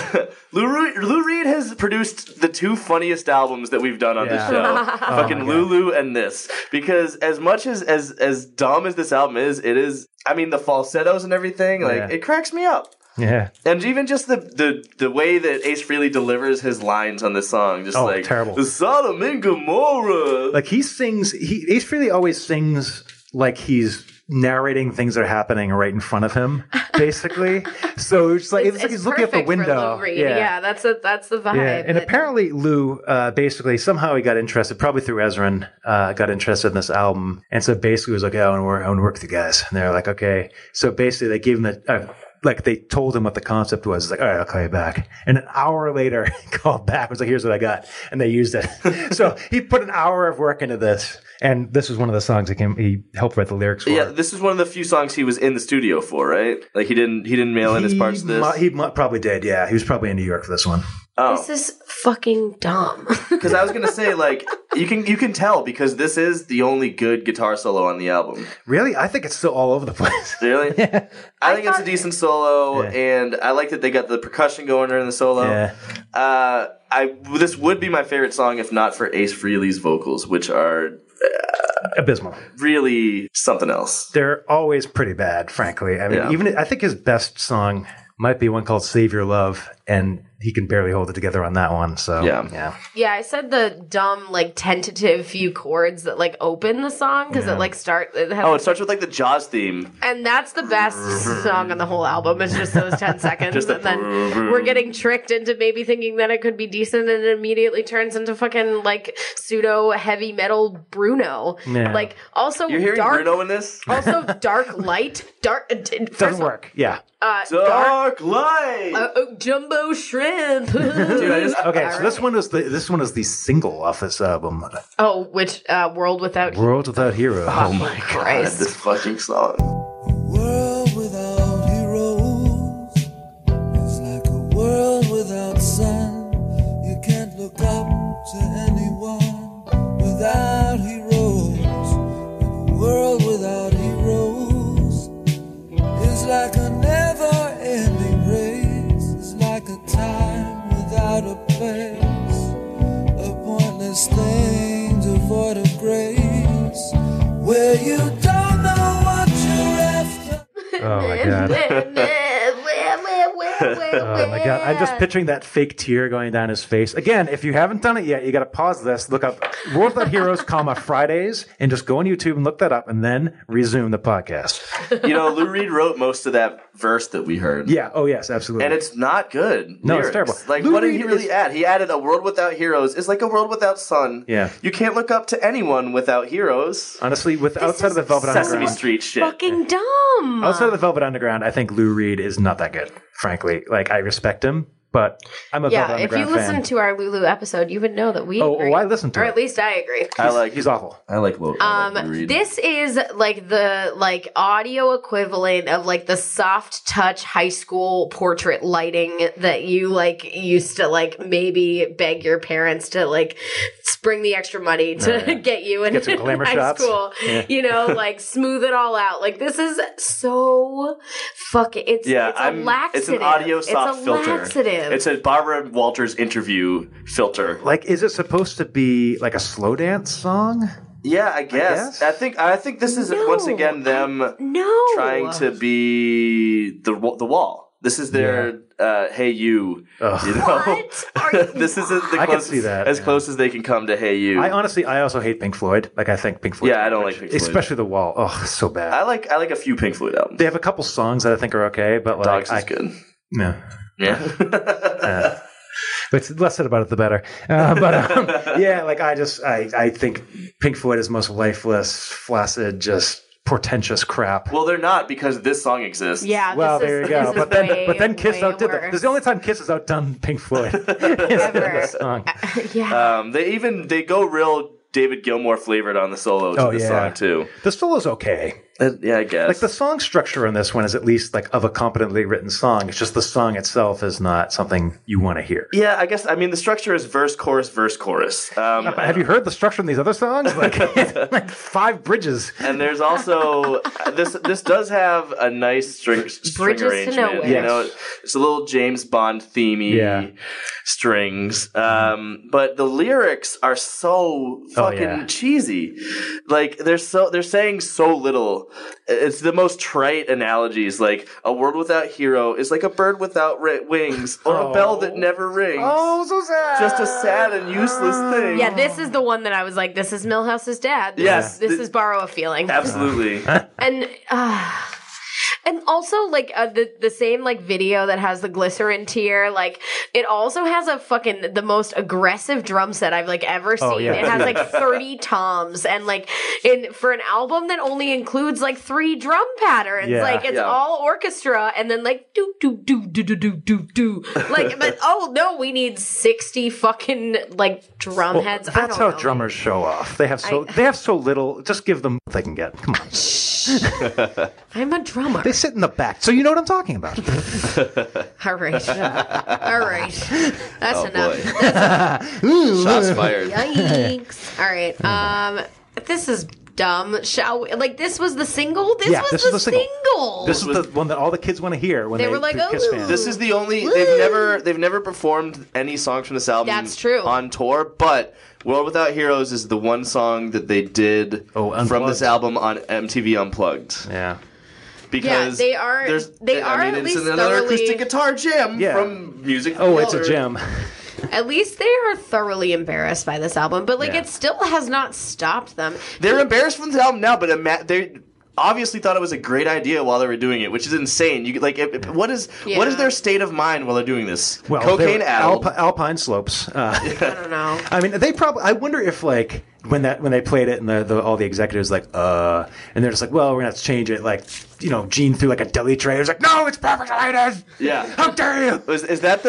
Lou Reed has produced the 2 funniest albums that we've done on this show. Fucking Lulu and this. Because as much as dumb as this album is, it is, I mean, the falsettos and everything, like, it cracks me up. Yeah. And even just the way that Ace Frehley delivers his lines on this song, just like terrible. The Sodom and Gomorrah. Like Ace Frehley always sings like he's narrating things that are happening right in front of him, basically. So it's like he's looking out the window. Lou Reed. Yeah, that's the vibe. Yeah, and apparently Lou, basically somehow he got interested, probably through Ezrin, got interested in this album, and so basically was like, "Oh, I want to work with you guys," and they're like, "Okay." So basically, they gave him like they told him what the concept was. It's like, all right, I'll call you back. And an hour later, he called back. Was like, here's what I got, and they used it. So he put an hour of work into this, and this was one of the songs he helped write the lyrics for. Yeah, this is one of the few songs he was in the studio for, right? Like he didn't mail in his parts of this. He probably did. Yeah, he was probably in New York for this one. Oh, This is fucking dumb. because I was gonna say like you can tell because this is the only good guitar solo on the album. Really, I think it's still all over the place. Really? I think it's a decent solo, and I like that they got the percussion going during the solo. Yeah. This would be my favorite song if not for Ace Frehley's vocals, which are Abysmal. really something else. They're always pretty bad, frankly. I mean, I think his best song might be one called "Save Your Love," and he can barely hold it together on that one. So yeah. Yeah, I said the dumb, like, tentative few chords that, like, open the song because it, like, it starts with, like, the Jaws theme. And that's the best song on the whole album. It's just those 10 seconds. And then we're getting tricked into maybe thinking that it could be decent, and it immediately turns into fucking, like, pseudo heavy metal Bruno. Yeah. Like, also, You're hearing Bruno in this? Also, Dark Light. Doesn't work. Yeah. Dark Light! Jumbo Shrimp. Dude, Okay, so this one is the single off this album. Oh, which World Without World Without Heroes. Oh my god, this fucking song. World without heroes is like a world without sun. You can't look up to anyone without heroes. And a world without heroes is like a never-ending race. It's like a time without a place, a where you don't know what you're after. Oh my god. Oh my god! I'm just picturing that fake tear going down his face. Again, if you haven't done it yet, you got to pause this, look up World Without Heroes, Fridays, and just go on YouTube and look that up, and then resume the podcast. You know, Lou Reed wrote most of that verse that we heard. Yeah. Oh yes, absolutely. And it's not good. No, lyrics. it's terrible. Like, Lou what did Reed he really add? He added a world without heroes is like a world without sun. Yeah. You can't look up to anyone without heroes. Honestly, outside of the Velvet Sesame Underground, Street shit. Fucking dumb. outside of the Velvet Underground, I think Lou Reed is not that good. Frankly, like I respect him, but I'm a Velvet Yeah, if Underground you listen fan. to our Lulu episode, you would know that we agree. I listened to or it. at least I agree. He's awful. I like Lou Reed. This is like the audio equivalent of like the soft touch high school portrait lighting that you like used to like maybe beg your parents to like bring the extra money to get you in Get some glamour high shots. school. Yeah. You know, like smooth it all out. Like this is so fucking. It's a laxative. It's an audio soft filter. Laxative. It's a Barbara Walters interview filter. Like, is it supposed to be like a slow dance song? Yeah, I guess. I think this is once again them trying to be the wall. This is their "Hey You." Ugh. You know, What are you- this is I can see that, as yeah. close as they can come to "Hey You." I also hate Pink Floyd. Like, I think Pink Floyd. Yeah, I don't like Pink Floyd. Especially The Wall. Oh, so bad. I like a few Pink Floyd albums. They have a couple songs that I think are okay, but like, Dogs is good. No. Yeah. But less said about it, the better. Yeah, like I think Pink Floyd is most lifeless, flaccid, just portentous crap. Well, they're not because this song exists. Yeah. Well, this there is- you go. this is But then Kiss way outdid them. worse. This is the only time Kiss has outdone Pink Floyd. Ever. Song. Yeah. They go real David Gilmour flavored on the solo to the song too. The solo's okay. Yeah, I guess. Like the song structure on this one is at least like of a competently written song. It's just the song itself is not something you want to hear. Yeah, I guess. I mean, the structure is verse, chorus, verse, chorus. Have you heard the structure in these other songs? Like, like 5 bridges. And there's also this does have a nice string Bridges to arrangement. nowhere. You know, it's a little James Bond themey strings, but the lyrics are so fucking cheesy. Like they're saying so little. It's the most trite analogies. Like a world without hero is like a bird without wings, or a bell that never rings. Oh, so sad. Just a sad and useless thing. Yeah, this is the one that I was like, this is Milhouse's dad. Yes. This is Borrow a Feeling. Absolutely. And also, like, the same, like, video that has the glycerin tear, like, it also has a fucking, the most aggressive drum set I've, like, ever seen. yeah. It has, like, 30 toms, and, like, for an album that only includes, like, 3 drum patterns, Yeah. like, it's all orchestra, and then, like, do, do, do, do, do, do, do, do. Like, but, oh, no, we need 60 fucking, like, drum heads. I That's don't how know. drummers show off. They have so little. Just give them what they can get. Come on. I'm a drummer. They sit in the back, so you know what I'm talking about. All right. All right. That's enough. Shots fired. Yikes. All right. This is dumb. Shall we? Like, this was the single? This was the single. This is the one that all the kids want to hear when They were like, Kiss "Oh." fans. This is the only they've never performed any songs from this album. That's true. On tour, but World Without Heroes is the one song that they did from Unplugged. this album on MTV Unplugged. Yeah. Because they are there's at it's least another thoroughly- acoustic guitar jam Yeah. from Music. Oh, from it's a Elder. gem. At least they are thoroughly embarrassed by this album, but like Yeah. it still has not stopped them. They're embarrassed from this album now, but they obviously thought it was a great idea while they were doing it, which is insane. You like, what is their state of mind while they're doing this? Well, Cocaine Al. Alpine slopes. I don't know. I mean, they probably. I wonder if like when they played it and all the executives like and they're just like, well, we're gonna have to change it. Like, you know, Gene threw like a deli tray. It was like, no, it's perfect like this. Yeah. How dare you? Is that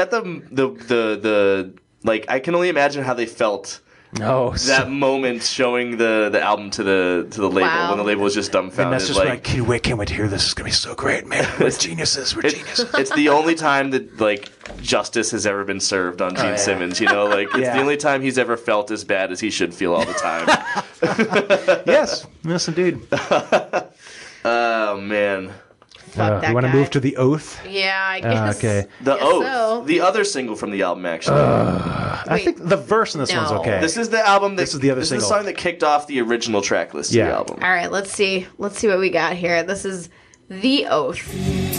the like? I can only imagine how they felt. No, That moment showing the album to the label Wow. when the label was just and dumbfounded. that's just like, can't wait to hear this. It's gonna be so great, man. We're geniuses. We're geniuses. it's the only time that like justice has ever been served on Gene Simmons. You know, like it's Yeah. the only time he's ever felt as bad as he should feel all the time. Yes, indeed. Oh man. Fuck that you want to guy. move to The Oath? Yeah, I guess. Okay. The Guess Oath, so. the other single from the album, actually. I think the verse in this one's No. okay. This is the album. This is the other This single. is the song that kicked off the original track list Yeah. of the album. All right, let's see. Let's see what we got here. This is The Oath.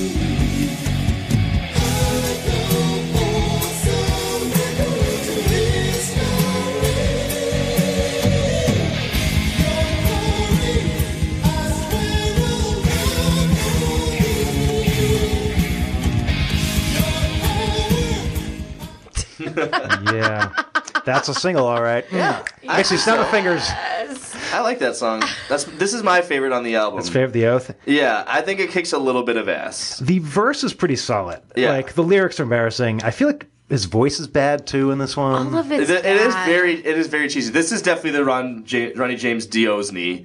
Yeah. That's a single, all right. Yeah. Makes you snap the fingers. I like that song. This is my favorite on the album. It's Favorite The Oath. Yeah, I think it kicks a little bit of ass. The verse is pretty solid. Yeah. Like, the lyrics are embarrassing. I feel like his voice is bad, too, in this one. All of it's It is bad. very cheesy. This is definitely the Ronnie James Dio's knee,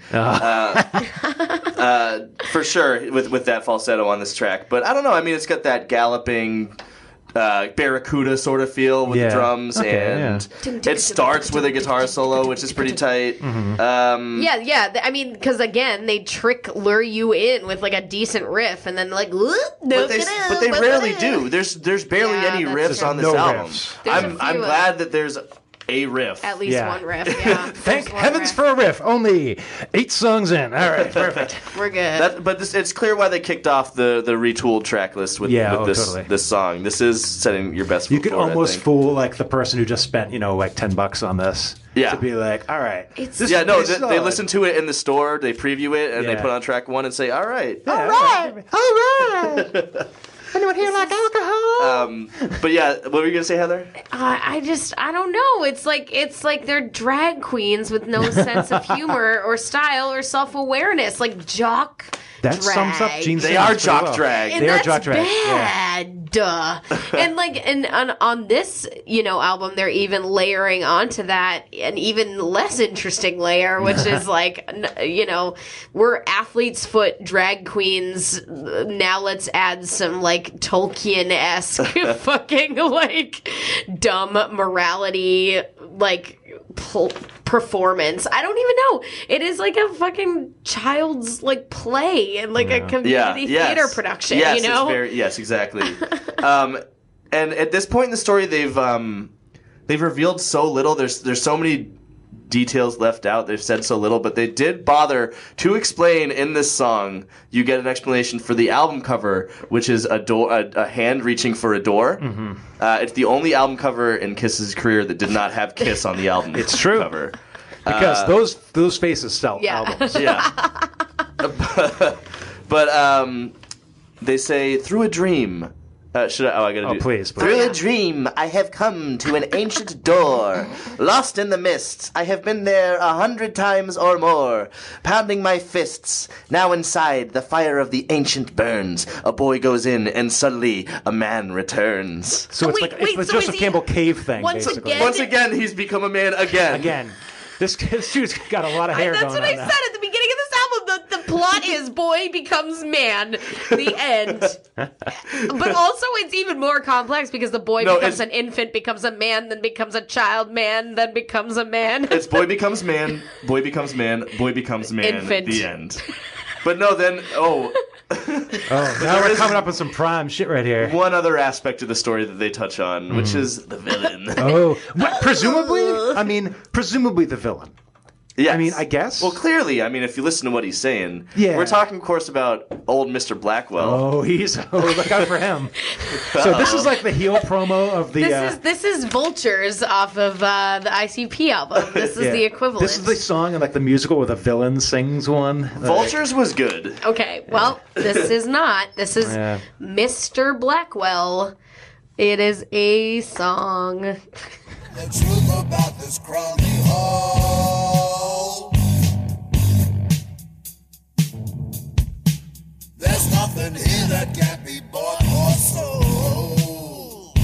for sure, with that falsetto on this track. But I don't know. I mean, it's got that galloping Barracuda sort of feel with Yeah. the drums, Okay, and it starts with a guitar solo, which is pretty tight. Yeah. I mean, because again, they lure you in with like a decent riff, and then like, But they rarely do. There's barely Yeah, any that's riffs true. on this No album. riffs. There's a I'm few, glad that there's a riff. at least Yeah. one riff. Yeah. Thank There's one heavens riff. for a riff. Only 8 songs in. All right, perfect. We're good. It's clear why they kicked off the retooled track list with totally. this song. This is setting your best foot You could forward, I almost think. fool like the person who just spent, like $10 on this. Yeah. To be like, all right. It's- this Yeah, is no, pretty they solid. listen to it in the store, they preview it, and they Yeah. put on track 1 and say, all right. Yeah, all right. All right. Anyone here like alcohol? But yeah, what were you going to say, Heather? I don't know. It's like they're drag queens with no sense of humor or style or self-awareness, like jock That drag. sums up Gene They Simmons are pretty jock well. drag. And They are that's jock drag. Yeah. bad. Duh. and on this, album, they're even layering onto that an even less interesting layer, which is like, we're athlete's foot drag queens. Now let's add some like Tolkien-esque fucking like dumb morality like performance. I don't even know. It is like a fucking child's like play and like a community theater production. Yes, you know? it's yes, exactly. And at this point in the story, they've revealed so little. There's so many details left out. They've said so little, but they did bother to explain in this song. You get an explanation for the album cover, which is a hand reaching for a door. Mm-hmm. It's the only album cover in Kiss's career that did not have Kiss on the album. It's true. cover. Because those faces sell Yeah. albums. Yeah. But they say, through a dream. Should I? Oh, I gotta do. Please. Through a dream, I have come to an ancient door, lost in the mists. I have been there 100 times or more, pounding my fists. Now inside, the fire of the ancient burns. A boy goes in, and suddenly a man returns. So it's Wait, like it's the so Joseph is he- Campbell cave thing, Once basically. again- Once again, he's become a man again. Again. This dude's got a lot of hair That's going what on I now. said at the beginning of this album. The plot is boy becomes man. The end. But also, it's even more complex because the boy No, becomes it's- an infant, becomes a man, then becomes a child man, then becomes a man. It's boy becomes man, boy becomes man, boy becomes man. Infant. The end. But no, then Oh, now we're is- coming up with some prime shit right here. one other aspect of the story that they touch on, which is the villain. Oh, what, presumably? I mean, presumably the villain. Yes. I mean, I guess. Well, clearly, I mean, if you listen to what he's saying, Yeah. we're talking, of course, about old Mr. Blackwell. Oh, look out for him. So this is like the heel promo of the. This is Vultures off of the ICP album. This is yeah. the equivalent. This is the song and like the musical where the villain sings one. Vultures was good. Okay, well, this is not. This is Yeah. Mr. Blackwell. It is a song. The truth about this crowley hall. There's nothing here that can't be bought or sold.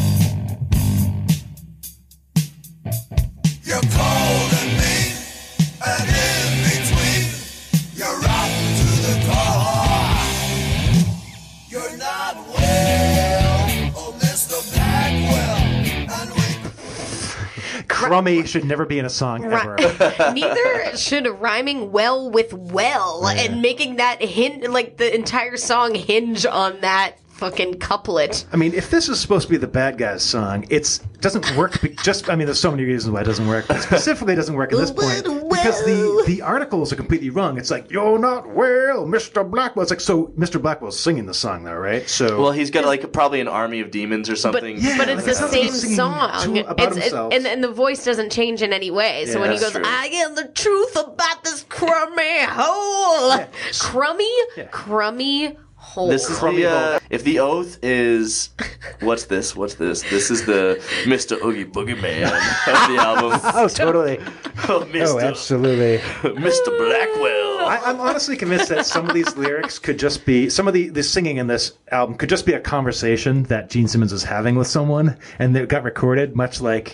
You're cold and mean, and in between, you're rotten to the core. You're not well, oh Mr. Blackwell, and we crummy should never be in a song ever. Neither should rhyming well with well and making that like the entire song hinge on that fucking couplet. I mean, if this is supposed to be the bad guy's song, it doesn't work. There's so many reasons why it doesn't work. But specifically, it doesn't work at this point because the articles are completely wrong. It's like, "You're not well, Mr. Blackwell." It's like, so Mr. Blackwell's singing the song, though, right? So, well, he's got like probably an army of demons or something. But it's the same singing song. about himself. And the voice doesn't change in any way. So Yeah, when he that's goes, true. "I am the truth about this crummy hole," crummy hole. This is if the oath is what's this? This is the Mr. Oogie Boogie Man of the album. oh, totally. Oh, Mr. Absolutely. Mr. Blackwell. I'm honestly convinced that some of these lyrics could just be some of the singing in this album could just be a conversation that Gene Simmons was having with someone, and it got recorded, much like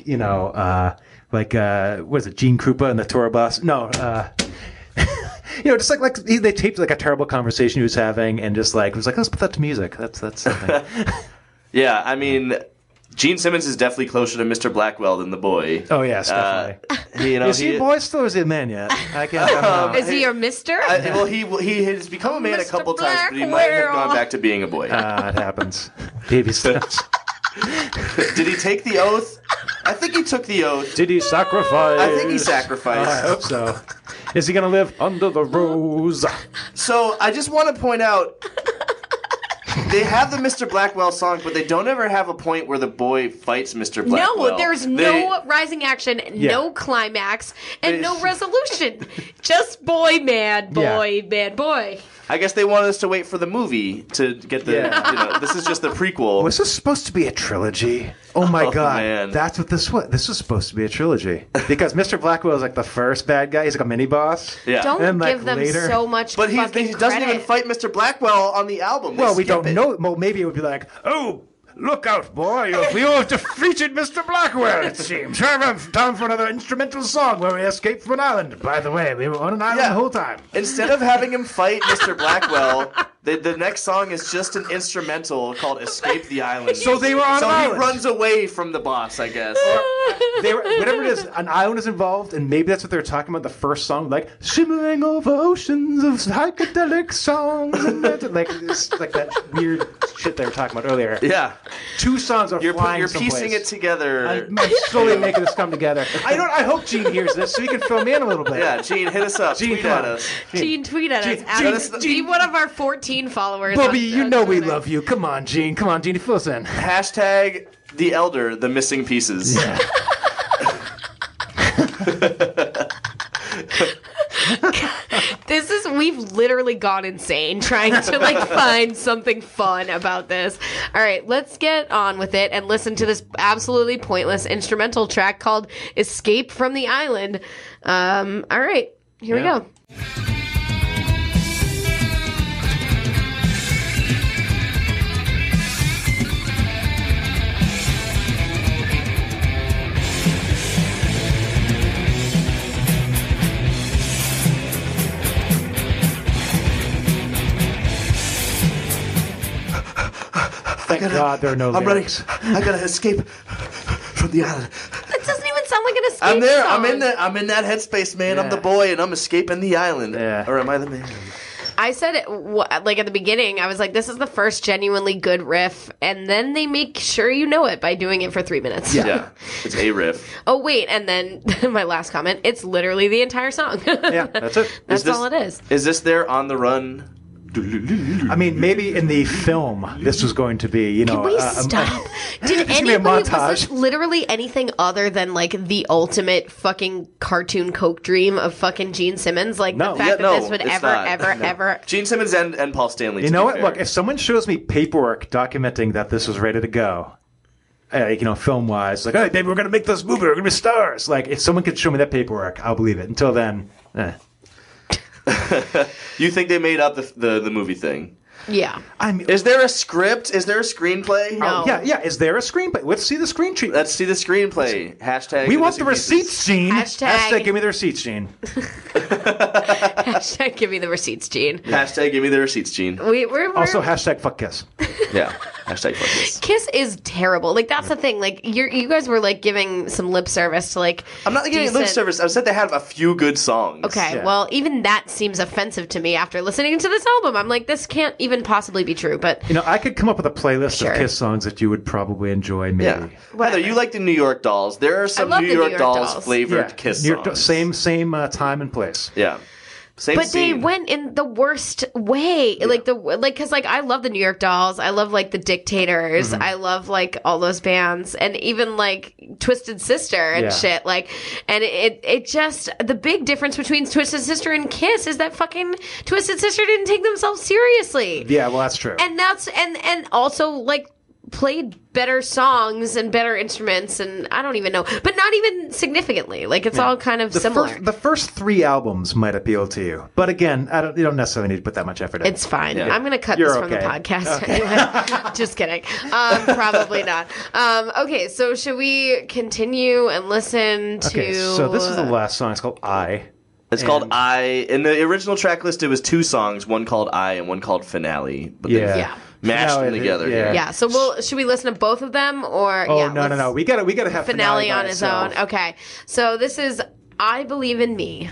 what is it, Gene Krupa and the Tour Bus? No. Just like they taped like a terrible conversation he was having, and just like it was like, let's put that to music. That's something. Yeah, I mean, Gene Simmons is definitely closer to Mr. Blackwell than the boy. Oh yes, definitely. Is he a boy still, or is he a man yet? I can't. I don't know. Is he your mister? He has become a man a Mr. couple times, but he might have Blackwell. gone back to being a boy. It happens. Baby steps. Did he take the oath? I think he took the oath. Did he sacrifice? I think he sacrificed. I hope so. Is he going to live under the rose? So I just want to point out, they have the Mr. Blackwell song, but they don't ever have a point where the boy fights Mr. Blackwell. No, there's no rising action, no climax, and no resolution. Just boy, man, boy. I guess they wanted us to wait for the movie to get the. This is just the prequel. Was this supposed to be a trilogy? Oh my god, man. that's what this was. This was supposed to be a trilogy because Mr. Blackwell is like the first bad guy. He's like a mini boss. Yeah. Don't And, like, give them later- so much But he fucking doesn't even credit. fight Mr. Blackwell on the album. They Well, we skip don't it. know. Well, maybe it would be like, oh, look out, boy! We have defeated Mr. Blackwell. It seems. Time for another instrumental song where we escape from an island. By the way, we were on an island Yeah. the whole time. Instead of having him fight Mr. Blackwell, the next song is just an instrumental called "Escape the Island." So they were on So an he island. runs away from the boss, I guess. Whatever it is, an island is involved, and maybe that's what they were talking about. The first song, like shimmering over oceans of psychedelic songs, and like that weird shit they were talking about earlier. Yeah, Two songs are you're flying piecing someplace. it together. I'm slowly making this come together. I hope Gene hears this so he can fill me in a little bit. Yeah, Gene, hit us up. Gene, Tweet come at on. us. Gene, tweet at Gene, us. Gene, Be one of our 14 followers. Bobby, on you know we Twitter. love you. Come on, Gene. Come on, Gene. Fill us in. Hashtag the elder, the missing pieces. Yeah. We've literally gone insane trying to find something fun about this. All right, let's get on with it and listen to this absolutely pointless instrumental track called "Escape from the Island." All right, here we go. Thank God there are no I'm ready. lyrics. I gotta escape from the island. That doesn't even sound like an escape I'm there. song. I'm in that headspace, man. I'm Yeah. the boy, and I'm escaping the island. Yeah. Or am I the man? I said it at the beginning. I was like, "This is the first genuinely good riff," and then they make sure you know it by doing it for 3 minutes. Yeah, it's a riff. Oh wait, and then my last comment. It's literally the entire song. Yeah, that's it. That's all it is. Is this their on the run? I mean, maybe in the film this was going to be, you know. Can we stop? Did It's gonna be a anybody, was montage. this literally anything other than the ultimate fucking cartoon coke dream of fucking Gene Simmons? Like No. the fact Yeah, that no, this would it's ever, not. ever, ever. Gene Simmons and Paul Stanley. You to know be what? fair. Look, if someone shows me paperwork documenting that this was ready to go, film wise, like, hey, baby, we're gonna make this movie. We're gonna be stars. Like, if someone could show me that paperwork, I'll believe it. Until then, You think they made up the movie thing? Yeah. I mean, Is there a script? Is there a screenplay? No. yeah. Is there a screenplay? Let's see the screen treat. Let's see the screenplay. Hashtag. We want the missing receipts, Gene. Hashtag- Give me the receipts, Gene. Hashtag give me the receipts, Gene. pieces. Hashtag give me the receipts, Gene. We're Also, hashtag fuck kiss. Yeah. Hashtag fuck Kiss. Kiss is terrible. Like that's the thing. Like you guys were like giving some lip service to like. I'm not giving lip service. I said they had a few good songs. Okay, well, even that seems offensive to me after listening to this album. I'm like, this can't even possibly be true. But I could come up with a playlist of Kiss songs that you would probably enjoy. Maybe. Yeah. Heather, you like the New York Dolls. There are some New York Dolls flavored Kiss songs. Same time and place. Yeah. Same but scene. they went in the worst way, because I love the New York Dolls, I love like the Dictators, I love like all those bands, and even like Twisted Sister and shit. Like, and it just the big difference between Twisted Sister and Kiss is that fucking Twisted Sister didn't take themselves seriously. Yeah, well, that's true. And that's and also like played better songs and better instruments, and I don't even know, but not even significantly. Like it's all kind of similar. The first 3 albums might appeal to you, but again, you don't necessarily need to put that much effort in. It's fine. Yeah. I'm going to cut this from the podcast anyway. Just kidding. Probably not. Okay, so should we continue and listen to? Okay, so this is the last song. It's called I. It's called I. In the original track list, it was 2 songs, one called I and one called Finale. But they mashed them together. Yeah. So should we listen to both of them, or? Oh, no. We gotta have Finale on his own. Okay. So this is I Believe in Me.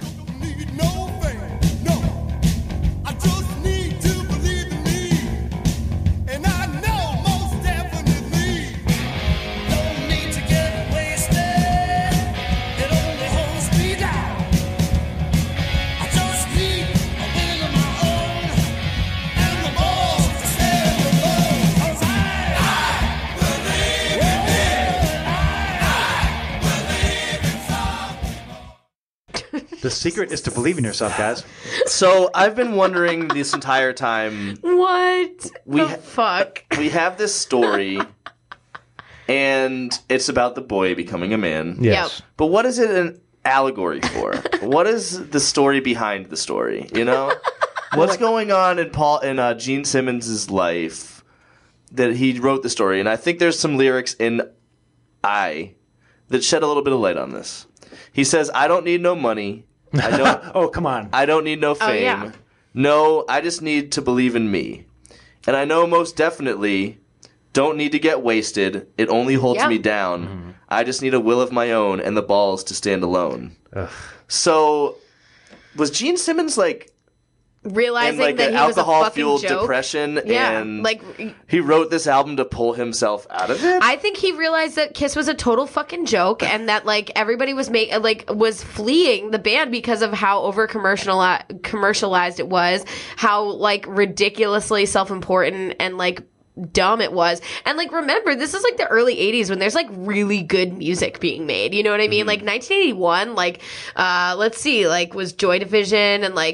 The secret is to believe in yourself, guys. So I've been wondering this entire time. What the fuck? We have this story, and it's about the boy becoming a man. Yes. Yep. But what is it an allegory for? What is the story behind the story? What's going on in Gene Simmons' life that he wrote the story? And I think there's some lyrics in I that shed a little bit of light on this. He says, I don't need no money. I don't, oh, come on. I don't need no fame. Oh, yeah. No, I just need to believe in me. And I know most definitely don't need to get wasted. It only holds me down. Mm-hmm. I just need a will of my own and the balls to stand alone. Ugh. So was Gene Simmons realizing and that he was a alcohol-fueled fucking joke? depression, Yeah, and he wrote this album to pull himself out of it? I think he realized that Kiss was a total fucking joke, and that everybody was was fleeing the band because of how over commercialized it was, how ridiculously self-important and dumb it was. And remember, this is the early 80s when there's really good music being made, you know what I mean? 1981, let's see, was Joy Division and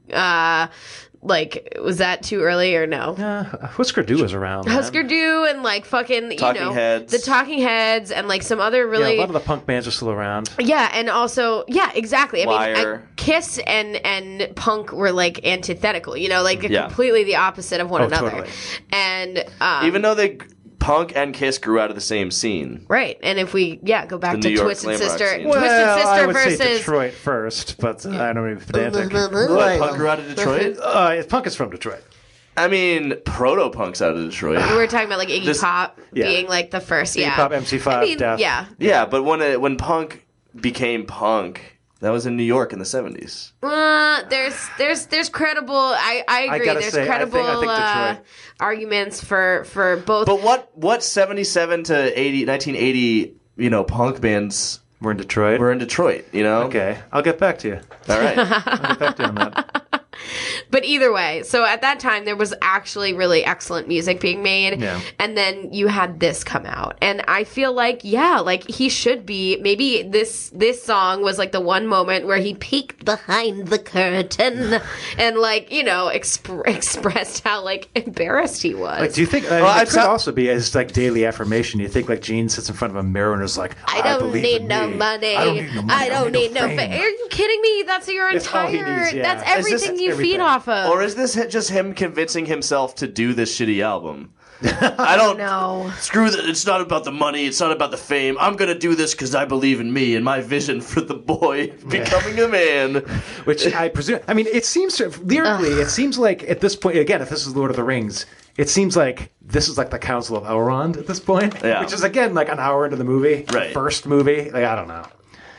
was that too early or no? Husker Du was around. Husker Du and fucking Talking Heads. the Talking Heads and some other really a lot of the punk bands are still around. Yeah, and also exactly. Wire. I mean, Kiss and punk were antithetical, completely the opposite of one another. Totally. And even though punk and Kiss grew out of the same scene. Right. And if we go back The to New York Twisted glam rock Sister, scene. Twisted Sister I would versus say Detroit first, but I don't even pedantic. Punk grew out of Detroit? Punk is from Detroit. I mean, proto-punk's out of Detroit. We were talking about Iggy Pop being the first. Iggy Pop, MC5, Death. Yeah, but when punk became punk, that was in New York in the 70s. There's credible. I agree. There's credible I think Detroit. Arguments for both. But what 77 to 1980 punk bands were in Detroit? Okay, I'll get back to you. All right, I'll get back to you on that. But either way, so at that time there was actually really excellent music being made, and then you had this come out, and I feel he should be. Maybe this song was the one moment where he peeked behind the curtain and expressed how embarrassed he was. Do you think it could also be as daily affirmation? You think Gene sits in front of a mirror and is I don't need no money. I don't need no fame. Are you kidding me? That's your entire. Needs, That's everything you feed off of. Or is this just him convincing himself to do this shitty album? I don't No. screw that. It's not about the money. It's not about the fame. I'm gonna do this because I believe in me and my vision for the boy becoming a man. Which I presume. I mean, it seems lyrically, it seems like at this point, again, if this is Lord of the Rings, it seems like this is like the Council of Elrond at this point, Yeah. which is again like an hour into the movie, Right. First movie. Like, I don't know.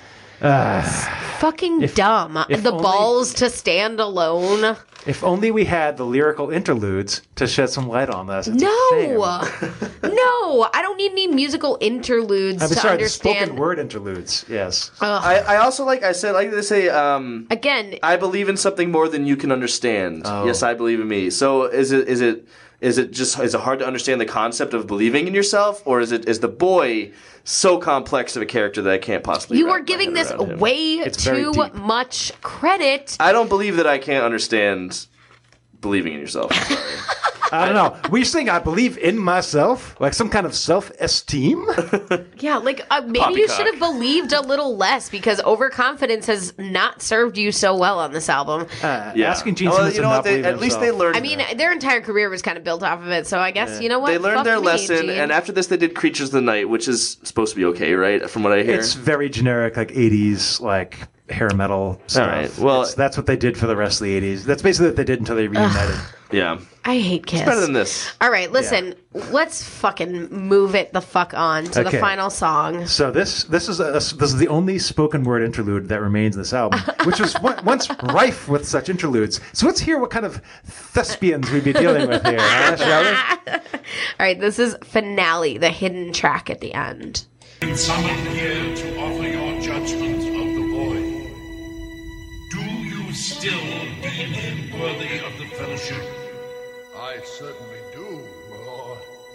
Fucking dumb. if The only- balls to stand alone. If only we had the lyrical interludes to shed some light on this. It's a shame. No, I don't need any musical interludes I'm to sorry, the understand. spoken word interludes. Yes. I also like to say Again, I believe in something more than you can understand. Oh. Yes, I believe in me. So is it hard to understand the concept of believing in yourself, or is the boy so complex of a character that I can't possibly? you wrap are my giving head this around him? way It's very too deep. much credit. I don't believe that I can't understand believing in yourself. I'm sorry. I don't know. Were you saying I believe in myself? Like some kind of self-esteem? Yeah, like maybe you Poppycock. should have believed a little less because overconfidence has not served you so well on this album. Asking Gene Well, Simmons you to know not what? believe in At least they himself. learned. I mean, their entire career was kind of built off of it, so I guess, you know what? they learned Fuck their me, lesson, Gene. and after this, they did Creatures of the Night, which is supposed to be okay, right? From what I hear. It's very generic, like 80s, like hair metal stuff. right, well- that's what they did for the rest of the 80s. That's basically what they did until they reunited. yeah. I hate Kiss. It's better than this. All right, listen, let's fucking move it the fuck on to the Okay. final song. So this is the only spoken word interlude that remains in this album, which was once rife with such interludes. So let's hear what kind of thespians we'd be dealing with here, huh, shall we? All right, this is Finale, the hidden track at the end. Summoned here to offer your judgment of the boy. Do you still deem him worthy of the fellowship? I certainly do, my lord.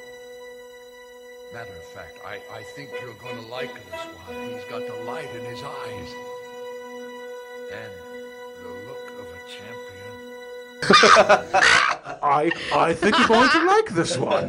Matter of fact, I think you're going to like this one. He's got the light in his eyes. And the look of a champion. I think you're going to like this one.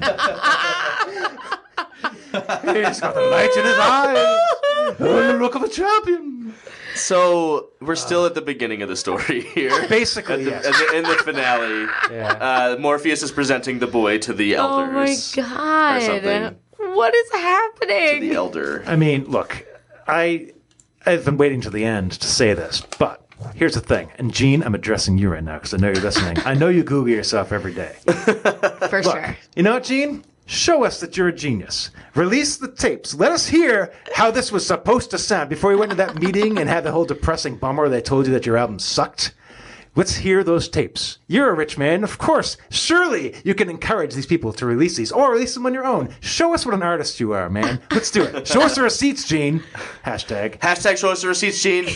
He's got the light in his eyes. The look of a champion. So we're still at the beginning of the story here. Basically, yes. In the finale, Morpheus is presenting the boy to the Oh elders. my god. something. What is happening? The elder. I mean, look, I've been waiting to the end to say this, but here's the thing. And Gene, I'm addressing you right now because I know you're listening. I know you Google yourself every day. For sure. You know what, Gene? Show us that you're a genius. Release the tapes. Let us hear how this was supposed to sound before you went to that meeting and had the whole depressing bummer where they told you that your album sucked. Let's hear those tapes. You're a rich man, of course. Surely you can encourage these people to release these or release them on your own. Show us what an artist you are, man. Let's do it. Show us the receipts, Gene. Hashtag. Hashtag show us the receipts, Gene.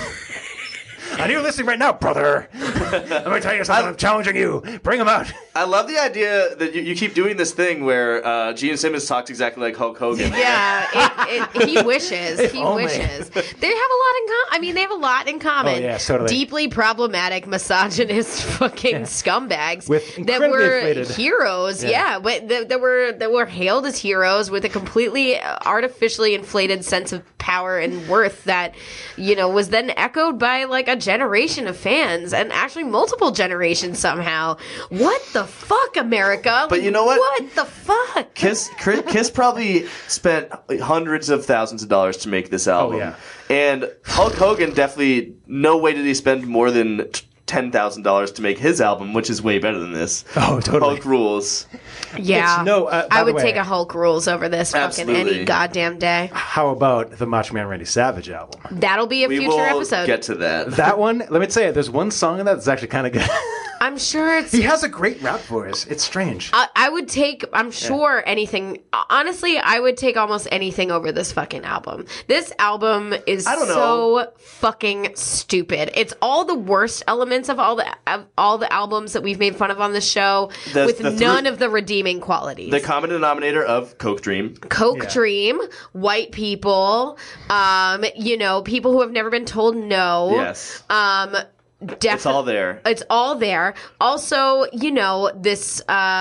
And you're listening right now, brother. Let me tell you something. I'm challenging you. Bring them out. I love the idea that you keep doing this thing where Gene Simmons talks exactly like Hulk Hogan. Yeah, he wishes. He only. wishes. They have a lot in common. I mean, they have a lot in common. Oh, yeah, totally. Deeply problematic, misogynist, fucking scumbags With that incredibly were inflated. heroes. Yeah, but that were hailed as heroes with a completely artificially inflated sense of power and worth that was then echoed by like a generation of fans and actually multiple generations somehow. What the fuck, America? But you know what? What the fuck? Kiss probably spent hundreds of thousands of dollars to make this album. Oh, yeah. And Hulk Hogan definitely, no way did he spend more than $10,000 to make his album, which is way better than this. Oh, totally. Hulk rules. Yeah, It's no, by I the would way- take a Hulk rules over this fucking Absolutely. any goddamn day. How about the Macho Man Randy Savage album? That'll be a We future will episode. get to that. That one, let me tell you, there's one song in that that's actually kind of good. I'm sure it's. He has a great rap voice. It's strange. I would take. I'm sure anything. Honestly, I would take almost anything over this fucking album. This album is I don't know. so fucking stupid. It's all the worst elements of all the albums that we've made fun of on the show, with none of the redeeming qualities. The common denominator of Coke Dream. Coke Dream, white people, people who have never been told no. Yes. It's all there. It's all there. Also, this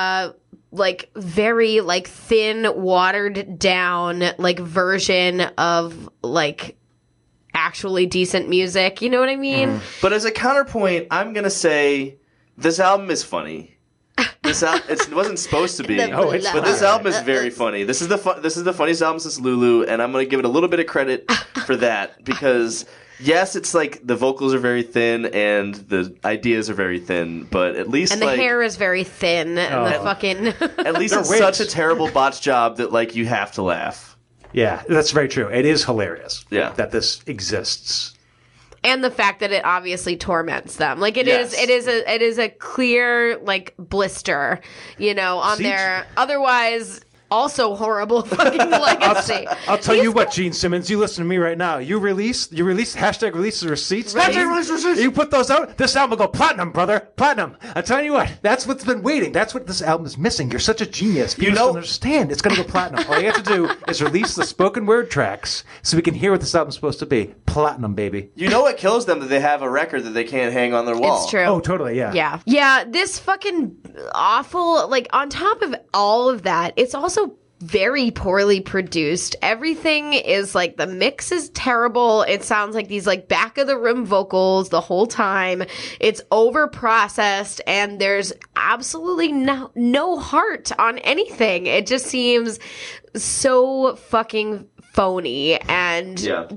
very like thin, watered down like version of like actually decent music. You know what I mean? But as a counterpoint, I'm going to say this album is funny. It wasn't supposed to be. Oh, it's but this album is very funny. This is the funniest album since Lulu, and I'm going to give it a little bit of credit for that because yes, it's like the vocals are very thin and the ideas are very thin, but at least and the hair is very thin and the fucking. At least it's such a terrible botch job that like you have to laugh. Yeah, that's very true. It is hilarious. Yeah. That this exists. And the fact that it obviously torments them, like it Yes. is a clear like blister, on their otherwise also horrible fucking legacy. I'll tell you what, Gene Simmons, you listen to me right now. You release hashtag release the receipts. Hashtag release receipts. You put those out, this album will go platinum, brother. Platinum. I tell you what, that's what's been waiting. That's what this album is missing. You're such a genius. You don't understand. It's going to go platinum. All you have to do is release the spoken word tracks so we can hear what this album's supposed to be. Platinum, baby. You know what kills them? That they have a record that they can't hang on their wall. It's true. Oh, totally, yeah. Yeah, this fucking awful, like, on top of all of that, it's also very poorly produced. Everything is, like, the mix is terrible. It sounds like these, like, back-of-the-room vocals the whole time. It's over-processed, and there's absolutely no heart on anything. It just seems so fucking phony and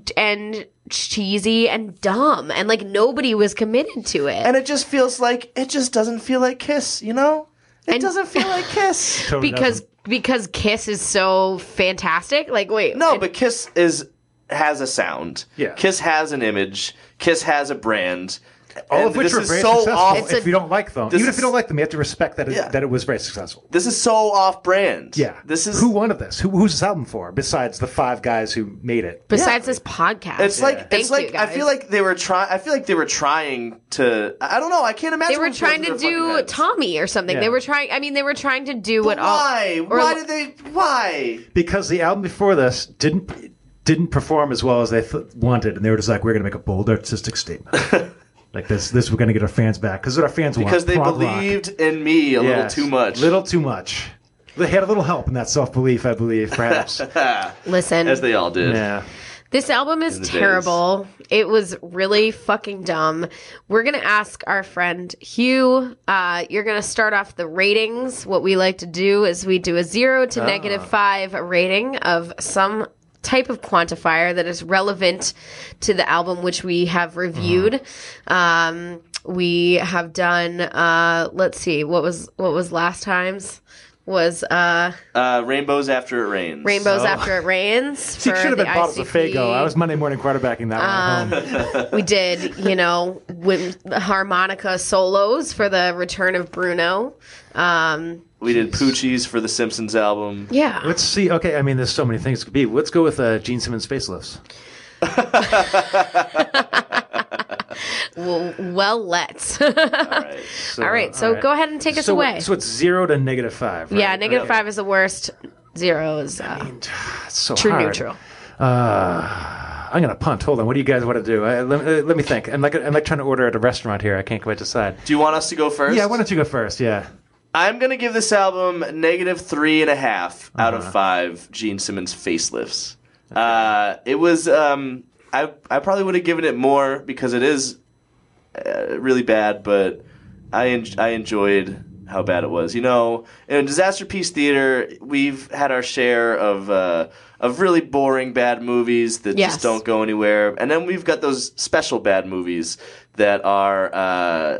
cheesy and dumb, and like nobody was committed to it. And it just doesn't feel like Kiss, It doesn't feel like Kiss. Totally because Kiss is so fantastic. Like, wait, No, but Kiss has a sound. Yeah. Kiss has an image. Kiss has a brand. All And of which this are is very so successful. off. If you don't like them, This even if is- you don't like them, you have to respect that Yeah. that it was very successful. This is so off-brand. Yeah. This is who wanted this? Who's this album for? Besides the 5 guys who made it. besides this podcast, It's like Thank you, I feel guys. like they were trying to. I don't know. I can't imagine. they were what's going trying to through their fucking do heads. Tommy or something. Yeah. They were trying. I mean, they were trying to do But what all. why? or- Why did they? Why? Because the album before this didn't perform as well as they wanted, and they were just like, we're going to make a bold artistic statement. Like this we're going to get our fans back because what our fans want. Because they prog rock. believed in me a little Yes, too much. Little too much. They had a little help in that self-belief, I believe, perhaps. Listen, As they all did. Yeah. this album is In the terrible. It was really fucking dumb. We're going to ask our friend Hugh. You're going to start off the ratings. What we like to do is we do a 0 to -5 rating of some type of quantifier that is relevant to the album which we have reviewed. We have done let's see, what was last time's was Rainbows After It Rains. Rainbows After It Rains. See, for should have the been bottles of ICP. Faygo. I was Monday morning quarterbacking that one at home. We did, with the harmonica solos for the return of Bruno. We did Poochie's for the Simpsons album. Yeah. Let's see. Okay, I mean, there's so many things it could be. Let's go with Gene Simmons facelifts. Well, let's. All right. All right, so go ahead and take us away. So it's 0 to -5. Right? Yeah, -5 is the worst. 0 is It's so true hard. neutral. I'm gonna punt. Hold on. What do you guys want to do? Let me think. I'm like trying to order at a restaurant here. I can't quite decide. Do you want us to go first? Yeah, why don't you go first? Yeah. I'm going to give this album -3.5 out of 5 Gene Simmons facelifts. It was, I probably would have given it more because it is really bad, but I enjoyed how bad it was. In Disaster Piece Theater, we've had our share of really boring bad movies that Yes. just don't go anywhere. And then we've got those special bad movies that are,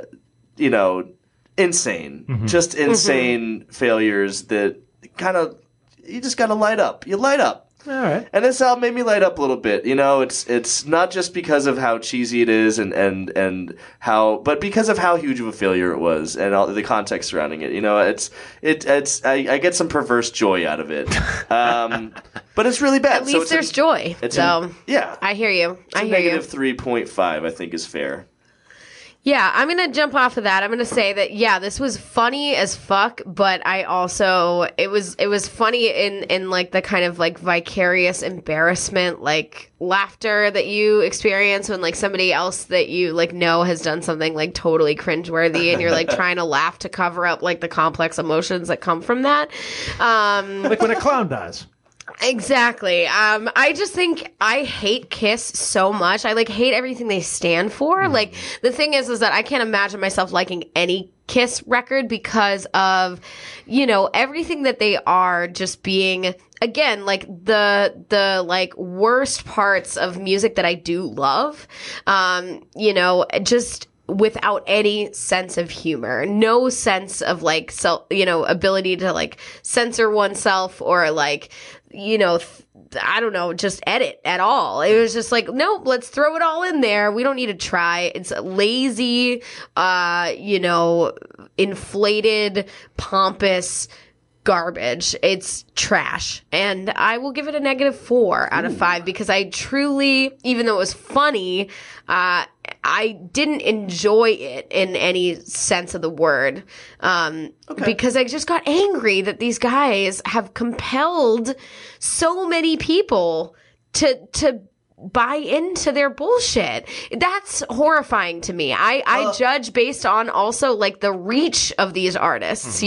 insane. Just insane failures that kind of, you just got to light up. You light up. All right. And this album made me light up a little bit. It's not just because of how cheesy it is and how, but because of how huge of a failure it was and all the context surrounding it. I get some perverse joy out of it. But it's really bad. At least there's joy. Yeah. I hear you. It's a -3.5, I think, is fair. Yeah, I'm going to jump off of that. I'm going to say that, yeah, this was funny as fuck, but I also, it was funny in like the kind of like vicarious embarrassment, like laughter that you experience when like somebody else that you like know has done something like totally cringeworthy and you're like trying to laugh to cover up like the complex emotions that come from that. Like when a clown dies. Exactly. I just think I hate Kiss so much. I hate everything they stand for. Like the thing is that I can't imagine myself liking any Kiss record because of, everything that they are just being, again, the worst parts of music that I do love. Just without any sense of humor, no sense of ability to censor oneself or I don't know, just edit at all. It was just nope, let's throw it all in there. We don't need to try. It's lazy, inflated, pompous garbage. It's trash. And I will give it a -4 out of 5 because I truly, even though it was funny, I didn't enjoy it in any sense of the word. Because I just got angry that these guys have compelled so many people to buy into their bullshit. That's horrifying to me. I judge based on also the reach of these artists,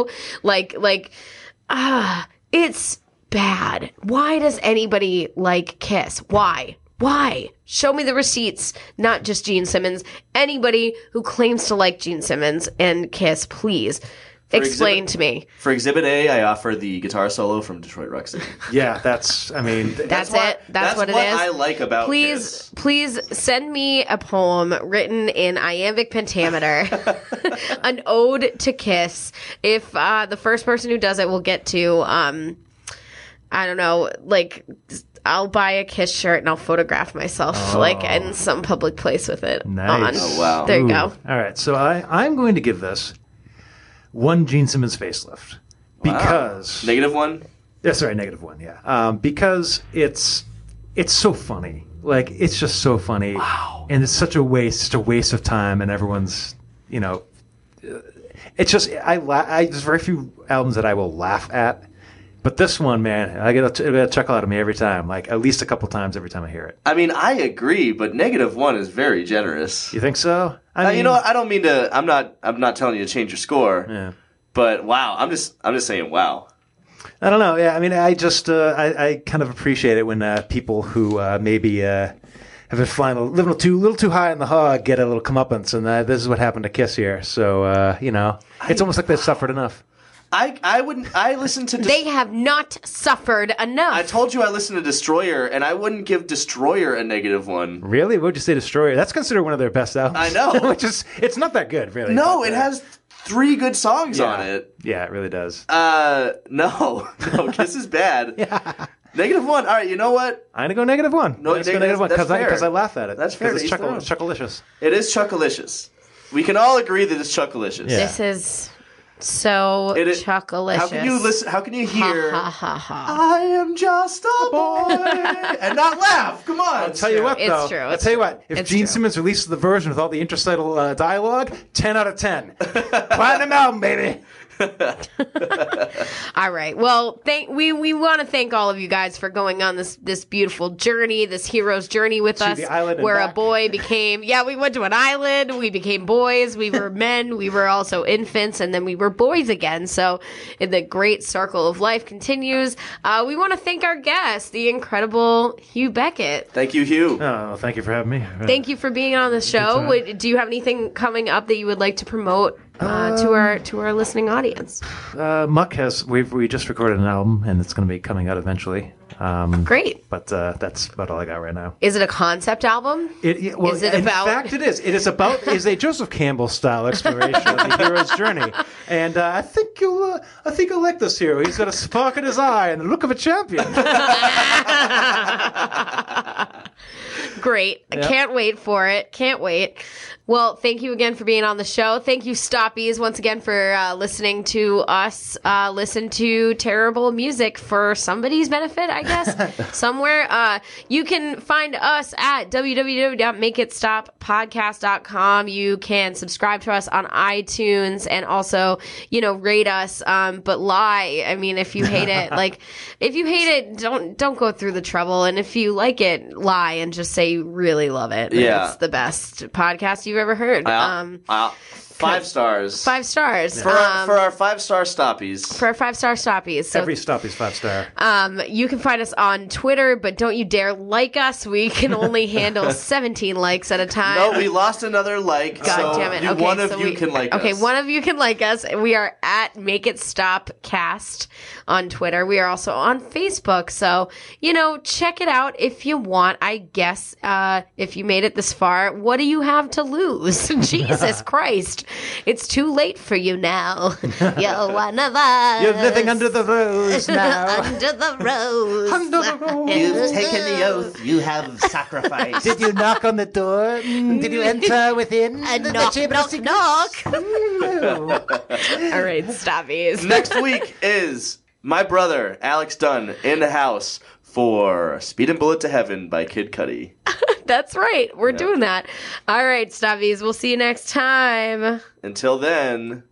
it's bad. Why does anybody like Kiss? Why? Show me the receipts, not just Gene Simmons. Anybody who claims to like Gene Simmons and Kiss, please explain to me. For Exhibit A, I offer the guitar solo from Detroit Rock City. Yeah, that's it. That's what it is. I like about Kiss. Please send me a poem written in iambic pentameter, an ode to Kiss. If the first person who does it will get to, I don't know, I'll buy a Kiss shirt and I'll photograph myself in some public place with it Nice. on. Oh, wow. There you go. All right, so I'm going to give this 1 Gene Simmons facelift because -1. Yeah, sorry, -1. Yeah, because it's so funny. It's just so funny. Wow. And it's such a waste of time, and everyone's it's just there's very few albums that I will laugh at. But this one, man, I get a chuckle out of me every time, at least a couple times every time I hear it. I mean, I agree, but -1 is very generous. You think so? I mean, you know what? I don't mean to. I'm not telling you to change your score. Yeah. But wow, I'm just saying wow. I don't know. Yeah, I mean, I just I kind of appreciate it when people who maybe have been flying a little too high in the hog get a little comeuppance, and this is what happened to Kiss here. So it's almost like they've suffered enough. I listened to... They have not suffered enough. I told you I listened to Destroyer, and I wouldn't give Destroyer a -1. Really? What would you say, Destroyer? That's considered one of their best albums. I know. It's not that good, really. No, it has 3 good songs on it. Yeah, it really does. No, Kiss is bad. Yeah. -1. All right, you know what? I'm going to go -1. No, let's go -1 because I laugh at it. That's fair. It's Chuckalicious. It is Chuckalicious. We can all agree that it's Chuckalicious. Yeah. This is... So Chuckalicious. How can you listen? How can you hear? Ha, ha, ha, ha. I am just a boy, and not laugh. Come on. I'll tell you what, though. It's true. I'll tell you what. If Gene Simmons releases the version with all the interstitial dialogue, 10 out of 10. Platinum album, baby. All right. Well, we want to thank all of you guys for going on this beautiful journey, this hero's journey with us, the island and where back. a boy became. We went to an island. We became boys. We were men. We were also infants, and then we were boys again. So, the great circle of life continues. We want to thank our guest, the incredible Hugh Beckett. Thank you, Hugh. Oh, thank you for having me. Thank you for being on the show. Do you have anything coming up that you would like to promote to our listening audience? Muck we just recorded an album, and it's going to be coming out eventually. Great. But that's about all I got right now. Is it a concept album? Is it about? In fact, it is. It is a Joseph Campbell style exploration of the hero's journey, and I think you'll like this hero. He's got a spark in his eye and the look of a champion. Great. Yep. I can't wait for it. Can't wait. Well, thank you again for being on the show. Thank you, Stoppies, once again for listening to us listen to terrible music for somebody's benefit, I guess, somewhere. You can find us at www.makeitstoppodcast.com. You can subscribe to us on iTunes and also, rate us, but lie. I mean, if you hate it, don't go through the trouble. And if you like it, lie and just say you really love it. Yeah. It's the best podcast you've ever heard. 5 stars. 5 stars. For our 5-star stoppies. For our 5-star stoppies. So, Every stop is 5-star. you can find us on Twitter, but don't you dare like us. We can only handle 17 likes at a time. No, we lost another like. God so damn it. Okay, one of so you can like us. Okay, one of you can like us. We are at Make It Stop Cast on Twitter. We are also on Facebook. So, check it out if you want. I guess if you made it this far, what do you have to lose? Jesus Christ. It's too late for you now. You're one of us. You're living under the rose now. Under the rose. Under the rose. You've taken the oath. You have sacrificed. Did you knock on the door? Did you enter within? Knock, knock, knock. All right, stoppies. Next week is my brother, Alex Dunn, in the house for Speed and Bullet to Heaven by Kid Cudi. That's right. We're doing that. All right, stoppies. We'll see you next time. Until then...